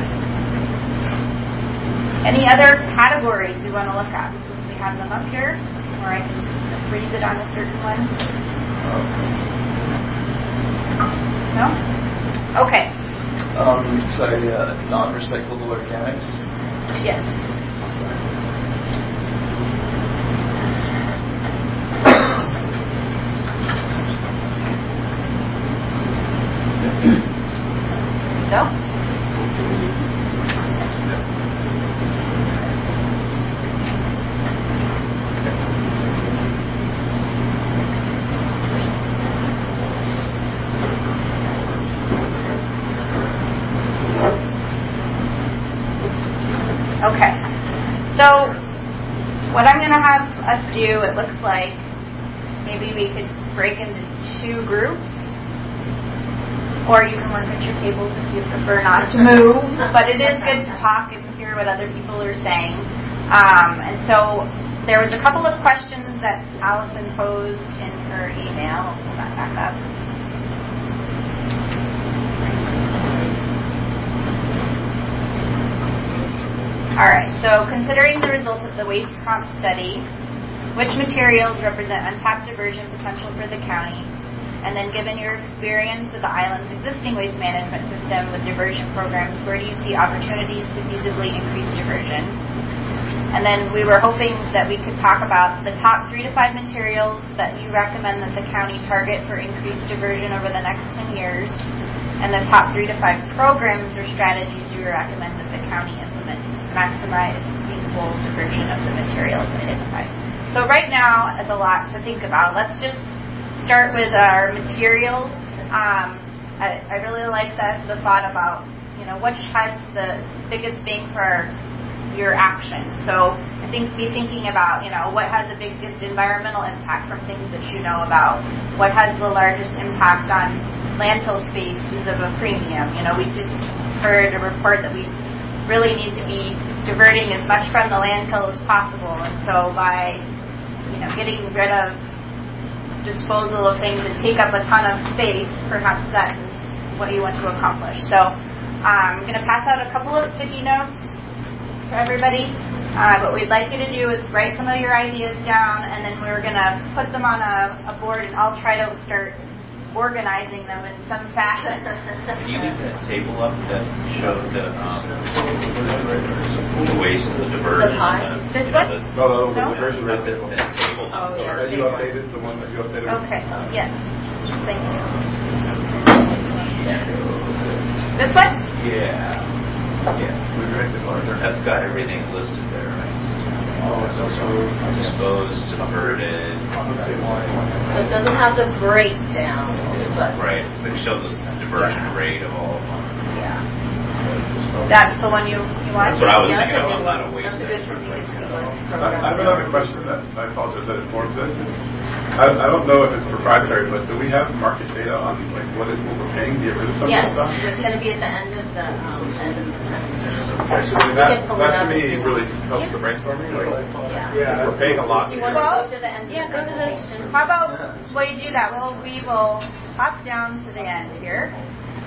Any other categories you want to look at? Since we have them up here, or I can freeze it on a certain one. No? Okay. Um, sorry, uh, non-recyclable organics. Yes. So? Okay. So, what I'm going to have us do, it looks like, maybe we could break into two groups. Or you can work at your tables if you prefer not to move. But it is good to talk and hear what other people are saying. Um, and so there was a couple of questions that Allison posed in her email. I'll pull that back up. All right. So considering the results of the waste comp study, which materials represent untapped diversion potential for the county? And then given your experience with the island's existing waste management system with diversion programs, where do you see opportunities to feasibly increase diversion? And then we were hoping that we could talk about the top three to five materials that you recommend that the county target for increased diversion over the next ten years, and the top three to five programs or strategies you recommend that the county implement to maximize feasible diversion of the materials identified. So right now, it's a lot to think about. Let's just start with our materials. Um, I, I really like that the thought about, you know, which has the biggest bang for your action. So I think be thinking about, you know, what has the biggest environmental impact from things that you know about. What has the largest impact on landfill space is of a premium. You know, we just heard a report that we really need to be diverting as much from the landfill as possible. And so by, you know, getting rid of disposal of things that take up a ton of space, perhaps that is what you want to accomplish. So um, I'm going to pass out a couple of sticky notes to everybody. Uh, what we'd like you to do is write some of your ideas down, and then we're going to put them on a, a board, and I'll try to start organizing them in some fashion. Can you leave that table up that showed the, um, the waste and the diversion? The pie? And the, This you know, one? the, No, no, the No? diversion that, rate. that table. Oh, yeah. That you updated, the one that you updated. Okay, yes. Thank you. This one? Yeah. Yeah. We make it larger. That's got everything listed there, right? Oh, it's also Disposed, diverted. So it doesn't have the breakdown. It's but right. It shows us the diversion rate of all of them. Yeah. That's the one you, you want? That's what I was Yeah, thinking that's a of, good not a one. waste That's a good management thing to see program. what I I have program. another question that I apologize that informs this. I, I don't know if it's proprietary, but do we have market data on like what, it, what we're paying to get rid of some Yes, of this stuff? it's going to be at the end of the um, end of the presentation. Okay, so We that, can pull that it to up me if you want. really helps the brainstorming. Like, Yeah. we're paying a lot to You want to go to the end Yeah, of go the to the. presentation? How about while you do that, well, we will hop down to the end here.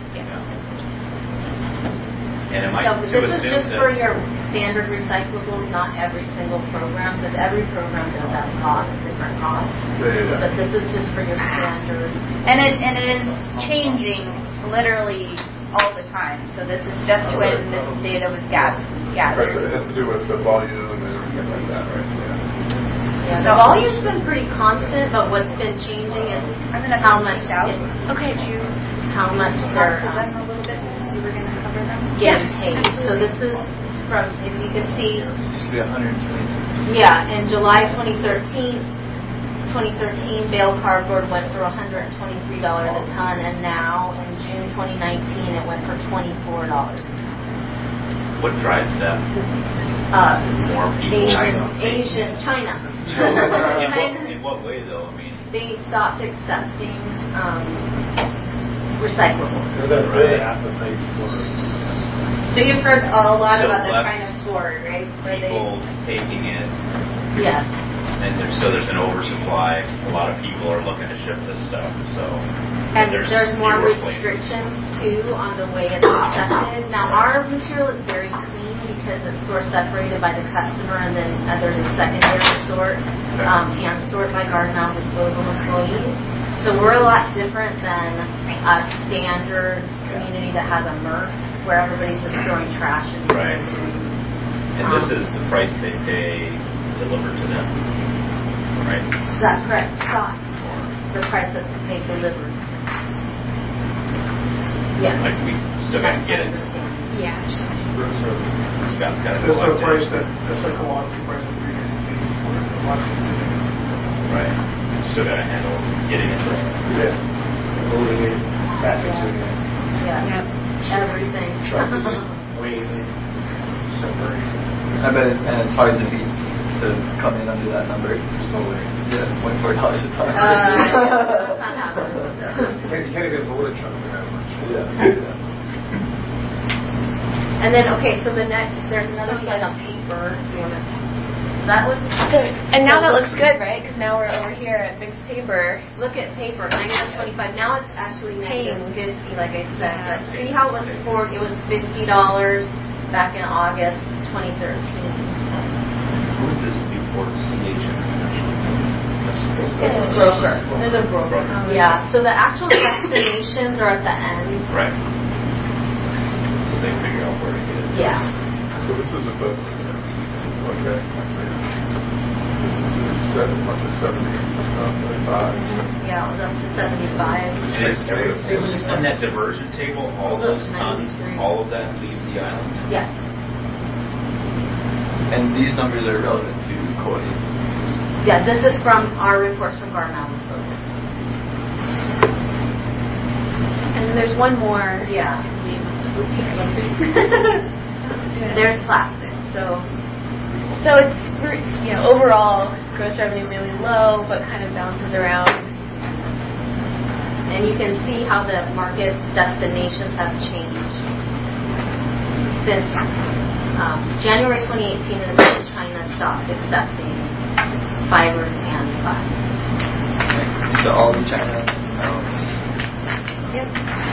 And am I So to this is assume just that for your standard recyclables, not every single program, because every program does have costs, different costs. Yeah, yeah, yeah. But this is just for your standard. And it and it is changing literally all the time. So this is just when this data was gathered. Right, so it gathered. has to do with the volume and everything like that, right? Yeah. Yeah, the volume's been pretty constant, but what's been changing is I'm gonna how print much these out. it's- Okay, do you how much Parts they're of them a um, little bit because we were going to cover them. getting paid. So this is from, if you can see, It used to be one hundred twenty. yeah, in July twenty thirteen, twenty thirteen, bale cardboard went for one hundred twenty-three dollars a ton, and now in June twenty nineteen, it went for twenty-four dollars. what drives that? Uh, More people. Asian, Asian, China. In what, China. in what way, though? I mean, They stopped accepting um, recyclables. So you've heard a lot So about the less China story, right? Where they, people taking it, yes. and there's, so there's an oversupply. A lot of people are looking to ship this stuff. So And there's, more fewer places. restrictions too on the way it's accepted. Now our material is very clean because it's source separated by the customer, and then uh, there's a secondary sort, um, hand sort by Garden Mound disposal employees. So we're a lot different than a standard community that has a M R F where everybody's just throwing trash in. Right. And this is the price they pay delivered to them, right? Is that correct? Scott? The price that they delivered. Yes. Like we still got to get it. Yeah. Scott's got to This is a collect price it. that, that's a commodity price that we Right. Still got to handle getting it. Yeah. Loading it, packaging it, Yeah. Everything. trucks, weighing it, separation. I bet it, and it's hard to beat to come in under that number. No way. Yeah, twenty-four dollars a ton. Uh, that's not happening. You can't, you can't even load a truck for that much. Yeah. And then, okay, so the next, there's another slide on paper. So you wanna, that was, Good. And now that looks good, right? Because now we're over here at mixed paper. look at paper, ninety-nine twenty-five. Now it's actually negative Paying. fifty, like I said. But see how it was before? It was fifty dollars back in August twenty thirteen. Who is this Newport C H It's a broker. There's a broker. Yeah. So the actual destinations are at the end. Right. So they figure out where to get it. Yeah. So this is just a, okay, I see. Seven, up to seventy, uh, seventy-five. Yeah, it was up to seventy-five. And is, on that diversion table, all those tons, all of that leaves the island? Yes. And these numbers are relevant to Koi. Yeah, this is from our reports from Garden Mountain. And there's one more. Yeah. There's plastic. So So it's, you know, overall gross revenue really low, but kind of bounces around. and you can see how the market destinations have changed since um, January twenty eighteen is when China stopped accepting fibers and plastic. So all of China. Um, Yep.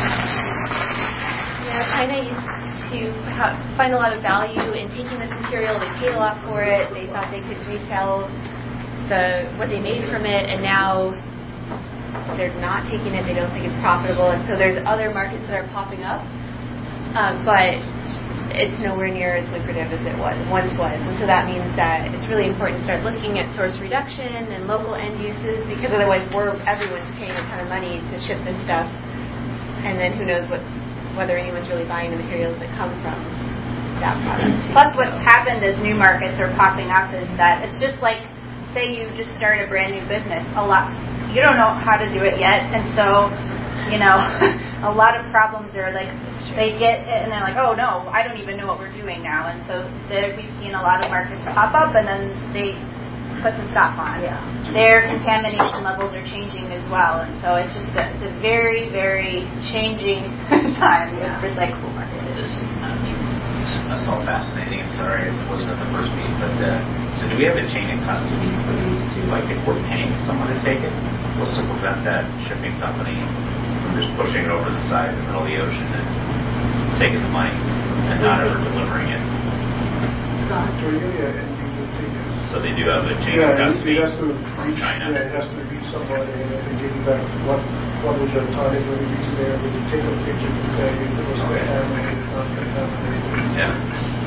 Yeah, China used to ha- find a lot of value in taking this material. They paid a lot for it. They thought they could resell the what they made from it, and now they're not taking it. They don't think it's profitable, and so there's other markets that are popping up, uh, but it's nowhere near as lucrative as it was once was. And so that means that it's really important to start looking at source reduction and local end uses, because otherwise we're everyone's paying a ton of money to ship this stuff, and then who knows what whether anyone's really buying the materials that come from that product. Plus, what's happened as new markets are popping up is that it's just like, say you just start a brand new business. A lot, you don't know how to do it yet, and so you know, a lot of problems are like, they get it and they're like, oh no, I don't even know what we're doing now. And so there, we've seen a lot of markets pop up and then they put the stop on. Yeah. Their contamination levels are changing as well. And so it's just a, it's a very, very changing time Yeah. with recyclable market. This, I mean, that's all fascinating. And sorry if it wasn't at the first meeting, but uh, so do we have a chain of custody for these two? Like if we're paying someone to take it, what's to prevent that shipping company from just pushing it over the side in the middle of the ocean and taking the money and not ever delivering it? So they do have a chain yeah, of custody it has to from reach, China. Yeah, it has to reach somebody and they can give you back what what was your tonnage when you reach there. When you take a picture to say if it was contaminated, not contaminated. Yeah.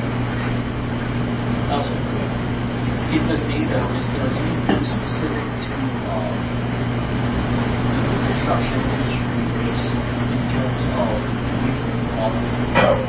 Also, in the data, is there anything specific to um, the construction industry based in terms of um,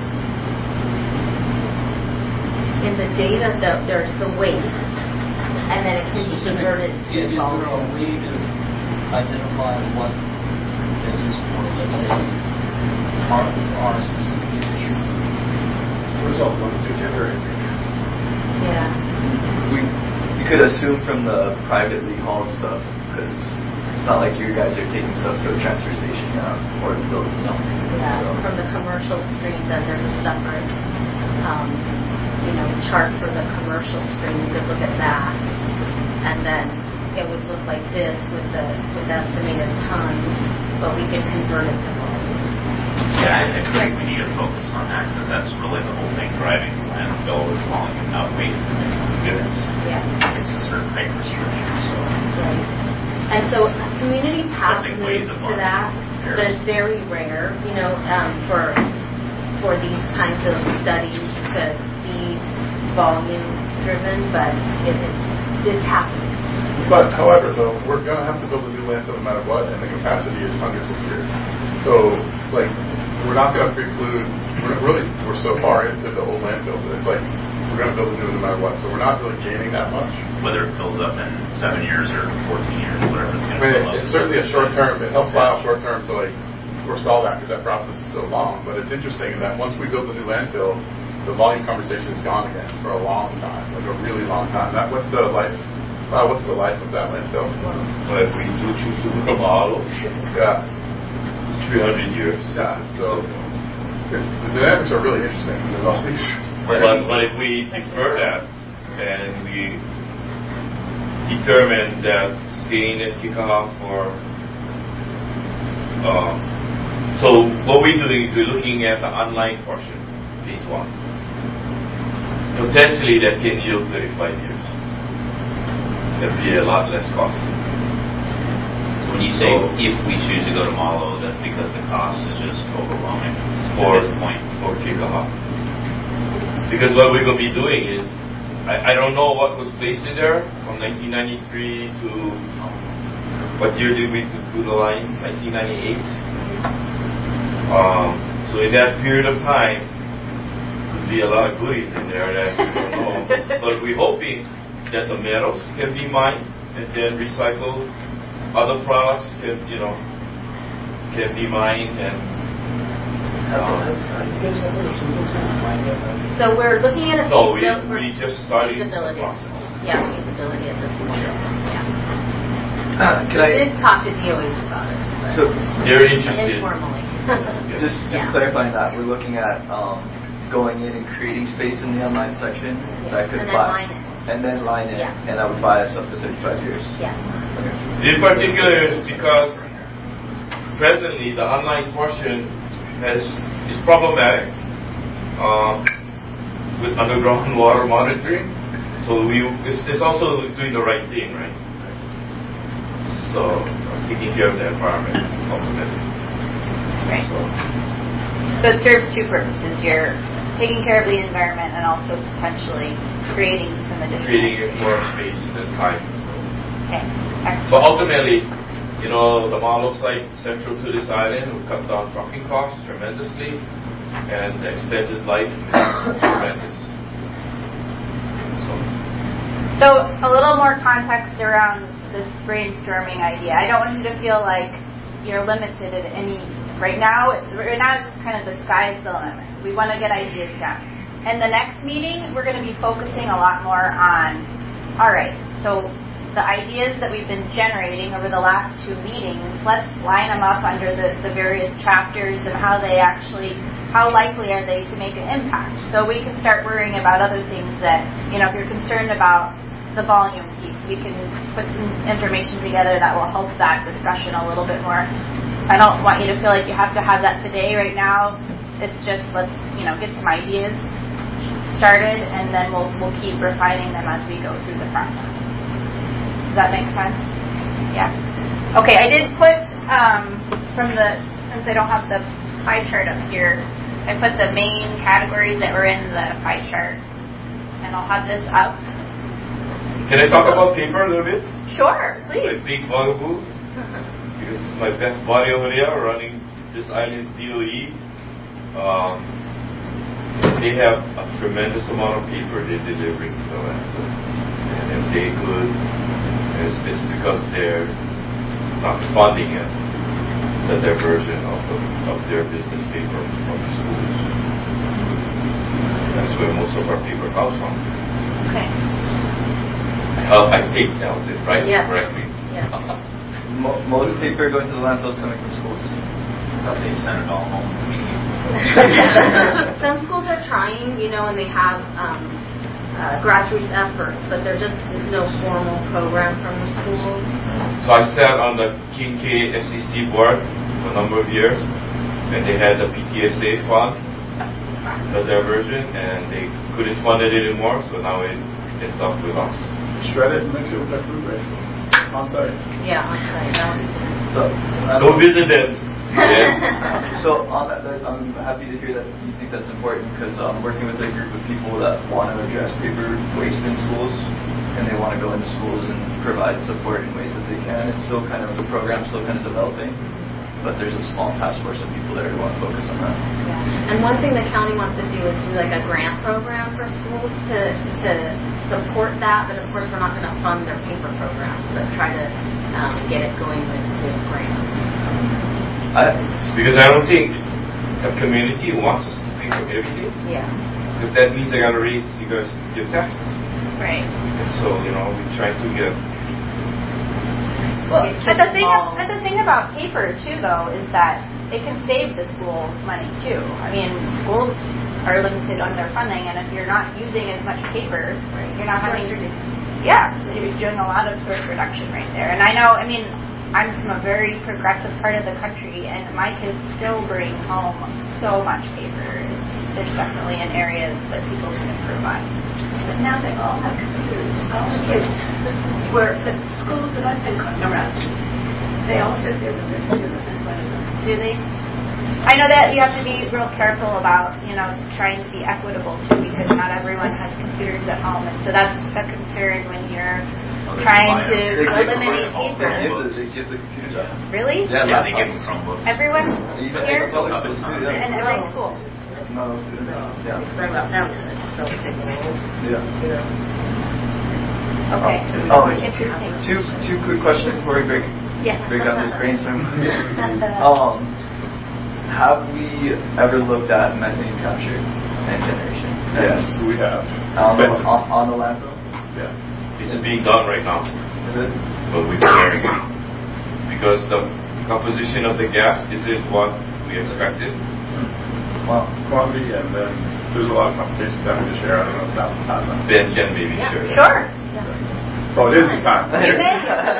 In the data, the, there's the waste, and then it can be converted to is there a volume. way to identify what is, or let's say, our, our specific issue? What's all lumped together? Yeah. We you could assume from the privately hauled stuff because it's not like you guys are taking stuff to the transfer station now or the building. No. Yeah. So. From the commercial stream, then there's a separate, um, you know, chart for the commercial stream. You could look at that, and then it would look like this with the with the estimated tons, but we could convert it to volume. Yeah, I, I think we need to focus on that because that's really the whole thing driving the landfill is volume, not weight of goods. Yeah. It's a certain height restriction. So. Right. And so communities have Something moved weighs a to bunch. that, but it's very rare, you know, um, for for these kinds of studies to be volume driven, but it, it's it's happening. But however, though, we're going to have to build a new landfill no matter what, and the capacity is hundreds of years. So, like, we're not going to preclude. We're really we're so far into the old landfill that it's like we're going to build a new one no matter what. So we're not really gaining that much. Whether it fills up in seven years or fourteen years, whatever it's going I to mean, fill up. it's certainly a short term. It helps file short term to like forestall that because that process is so long. But it's interesting in that once we build the new landfill, the volume conversation is gone again for a long time, like a really long time. That what's the life? Wow, what's the life of that landfill? Well, if we do choose to go to model, Yeah, three hundred years. yeah. So it's, the dynamics are really interesting. There's all these. But, but if we defer that and we determine that Skane and kickoff or um, so what we're doing is we're looking at the online portion, phase one. Potentially that can yield thirty-five years. That'd be a lot less costly. So when you say so, if we choose to go to Malo, that's because the cost is just overwhelming for, at this point. For kickoff. Because what we're going to be doing is, I, I don't know what was placed in there from nineteen ninety-three to, what year did we do the line? nineteen ninety-eight. Um, so in that period of time, could be a lot of goodies in there that we don't know. But we're hoping that the metals can be mined and then recycled. Other products can, you know, can be mined and. Um, so we're looking at a no, we, feasibility. we just started the feasibility. process. Yeah, feasibility at this point. Yeah. Uh, can we I did talk to D O H about it. So they're interested. Informally. just just yeah. clarifying that we're looking at um, going in and creating space in the online section yeah. that could and buy. Then line it. And then line it, yeah. and that would buy us up to thirty-five years. Yeah. Okay. In particular, because presently the online portion has is problematic um, with underground water monitoring. So we it's, it's also doing the right thing, right? So taking care of the environment ultimately. Right. So, so it serves two purposes. You're taking care of the environment and also potentially creating some additional creating more space and time. Okay. But ultimately, you know, the Malo site central to this island will cut down trucking costs tremendously, and the extended life is tremendous. So. so a little more context around this brainstorming idea. I don't want you to feel like you're limited at any. Right now, right now it's kind of the sky's the limit. We want to get ideas down. And the next meeting, we're going to be focusing a lot more on, all right, so the ideas that we've been generating over the last two meetings, let's line them up under the, the various chapters and how they actually, how likely are they to make an impact. So we can start worrying about other things that, you know, if you're concerned about the volume piece, we can put some information together that will help that discussion a little bit more. I don't want you to feel like you have to have that today. Right now, it's just let's, you know, get some ideas started, and then we'll we'll keep refining them as we go through the process. Does that make sense? Yeah. Okay, I did put um, from the, since I don't have the pie chart up here, I put the main categories that were in the pie chart, and I'll have this up. Can I talk about paper a little bit? Sure, please. My big bugaboo, because it's my best buddy over there running this island D O E. Um, they have a tremendous amount of paper they're delivering to the landfill. And if they could, it's, it's because they're not funding it, the diversion of, the, of their business paper from the schools. That's where most of our paper comes from. Okay. Uh, I think that was it, right? Yeah. Correctly. Yeah. Mo- most paper going to the landfills coming from schools. I thought they sent it all home to me. Some schools are trying, you know, and they have um, uh, grassroots efforts, but there just is no formal program from the schools. So I sat on the King K F C C board for a number of years, and they had the P T S A fund, the diversion, and they couldn't fund it anymore, so now it, it's up with us. Shred it and mix it with their food waste on site. Yeah, on site. So, Go visit them. Yeah. So on that, I'm happy to hear that you think that's important, because I'm working with a group of people that want to address paper waste in schools, and they want to go into schools and provide support in ways that they can. It's still kind of, the program's still kind of developing, but there's a small task force of people there who want to focus on that. Yeah. And one thing the county wants to do is do like a grant program for schools to to support that, but of course we're not going to fund their paper program, but try to um, get it going with, with grants. I, because I don't think a community wants us to pay for everything. Yeah. Because that means I got to raise you guys your taxes. Right. And so, you know, we try to get. Well, but the thing, but the thing about paper too, though, is that it can save the school money too. I mean, schools are limited on their funding, and if you're not using as much paper, right, you're not having. Yeah, you're doing a lot of source reduction right there. And I know, I mean, I'm from a very progressive part of the country, and my kids still bring home so much paper. There's definitely an area that people can improve on. But now they all have computers. All the kids were the schools that I've been around. They all sit there with their computers in front of them. Do they? I know that you have to be real careful about, you know, trying to be equitable too, because not everyone has computers at home, and so that's a concern when you're Oh, trying to They give eliminate them- paper. They give the, they give the computers out. Really? Yeah, Yeah, they give them Chromebooks. Everyone Even here? public schools too, yeah. And every school? No, students. Yeah. Sorry about that. So, Yeah. Okay. Um, Interesting. Two two quick questions before we break Yes. break down this brainstorm. um, have we ever looked at methane capture and generation? Yes, we have. On the, Expensive. on, on the landfill? Yes. It's being done right now, Is it? but we're clearing it. Because the composition of the gas isn't what we expected. Wow. Quantity, and then there's a lot of complications having to share. I don't know if that's the time. though. Ben can maybe Yeah. share that. Sure. Oh, it is the time. You may.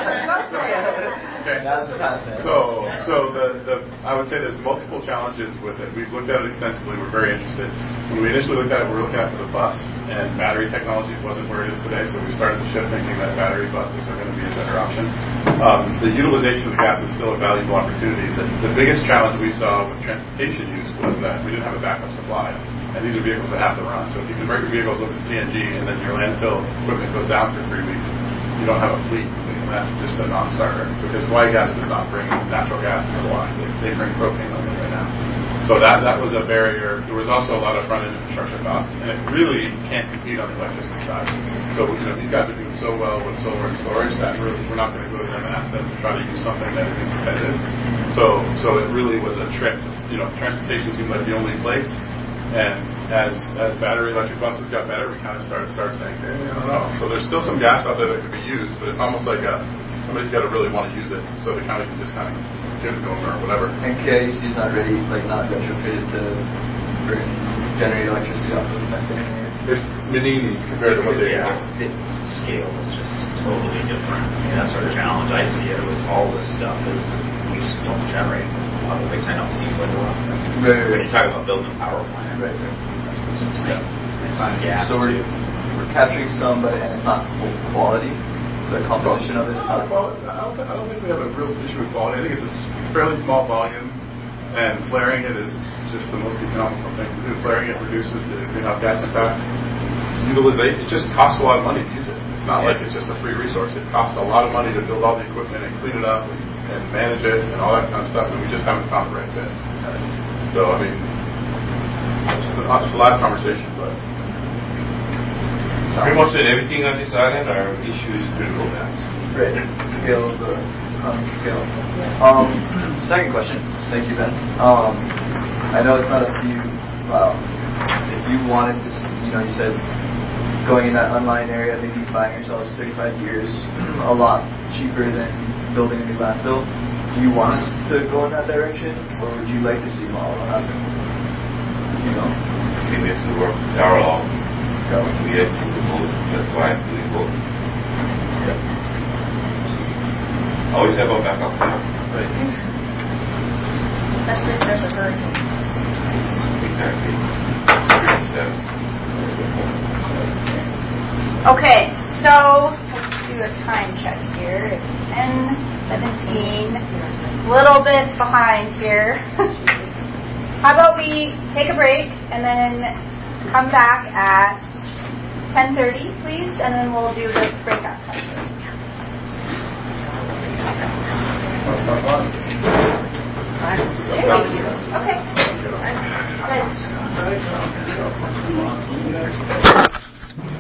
Okay. Now's the time then. So, so the, the I would say there's multiple challenges with it. We've looked at it extensively. We're very interested. When we initially looked at it, we were looking at it for the bus, and battery technology wasn't where it is today. So we started the shift thinking that battery buses are going to be a better option. Um, the utilization of the gas is still a valuable opportunity. The, the biggest challenge we saw with transportation use was that we didn't have a backup supply. And these are vehicles that have to run. So if you convert your vehicles over to C N G and then your landfill equipment goes down for three weeks, you don't have a fleet. And that's just a non-starter, because Y gas does not bring natural gas to Y. They, they bring propane only right now. So So that that was a barrier. There was also a lot of front-end infrastructure costs, and it really can't compete on the electricity side. So, you know, these guys are doing so well with solar and storage that we're, we're not going to go to them and ask them to try to use something that isn't competitive. So, so it really was a trick. You know, transportation seemed like the only place, and as as battery electric buses got better, we kind of started start saying, hey, I don't know. So there's still some gas out there that could be used, but it's almost like a, somebody's got to really want to use it, so the county can just kind of get it going or whatever. And K I U C is not ready, like not retrofitted to bring generate electricity off of methane. It's mini compared to what they yeah, have. the scale is just totally different. I mean, that's our challenge. I see it with all this stuff is we just don't generate a lot of waste. I know it seems like a lot. Right, when you talk about building a power plant, right, it's tiny. It's not gas. So we're, we're capturing some, but and it's not full quality. The composition of it is not. Well, I don't, I don't think we have a real issue with quality. I think it's a fairly small volume, and flaring it is just the most economical thing to do. Flaring it reduces the greenhouse gas impact. Utilization, it just costs a lot of money to use it. It's not yeah. like it's just a free resource. It costs a lot of money to build all the equipment and clean it up and, and manage it and all that kind of stuff, and we just haven't found the right fit. So, I mean, it's a, it's a live conversation, but... Pretty much in everything on this island, our issue is critical mass. Right. Scale of the um, scale. Um, second question. Thank you, Ben. Um, I know it's not up to you. Wow. If you wanted to, you know, you said going in that unlined area, maybe buying yourselves thirty-five years, a lot cheaper than building a new landfill. Do you want us to go in that direction, or would you like to see model happen? You know. I think we have to work parallel. We have to do both. That's why I'm doing both. Yeah. Always have a backup plan. Right. Especially if there's a hurricane. Exactly. Okay, so let's do a time check here. It's ten seventeen. A little bit behind here. How about we take a break and then come back at ten thirty, please, and then we'll do this breakout session. Okay. Good.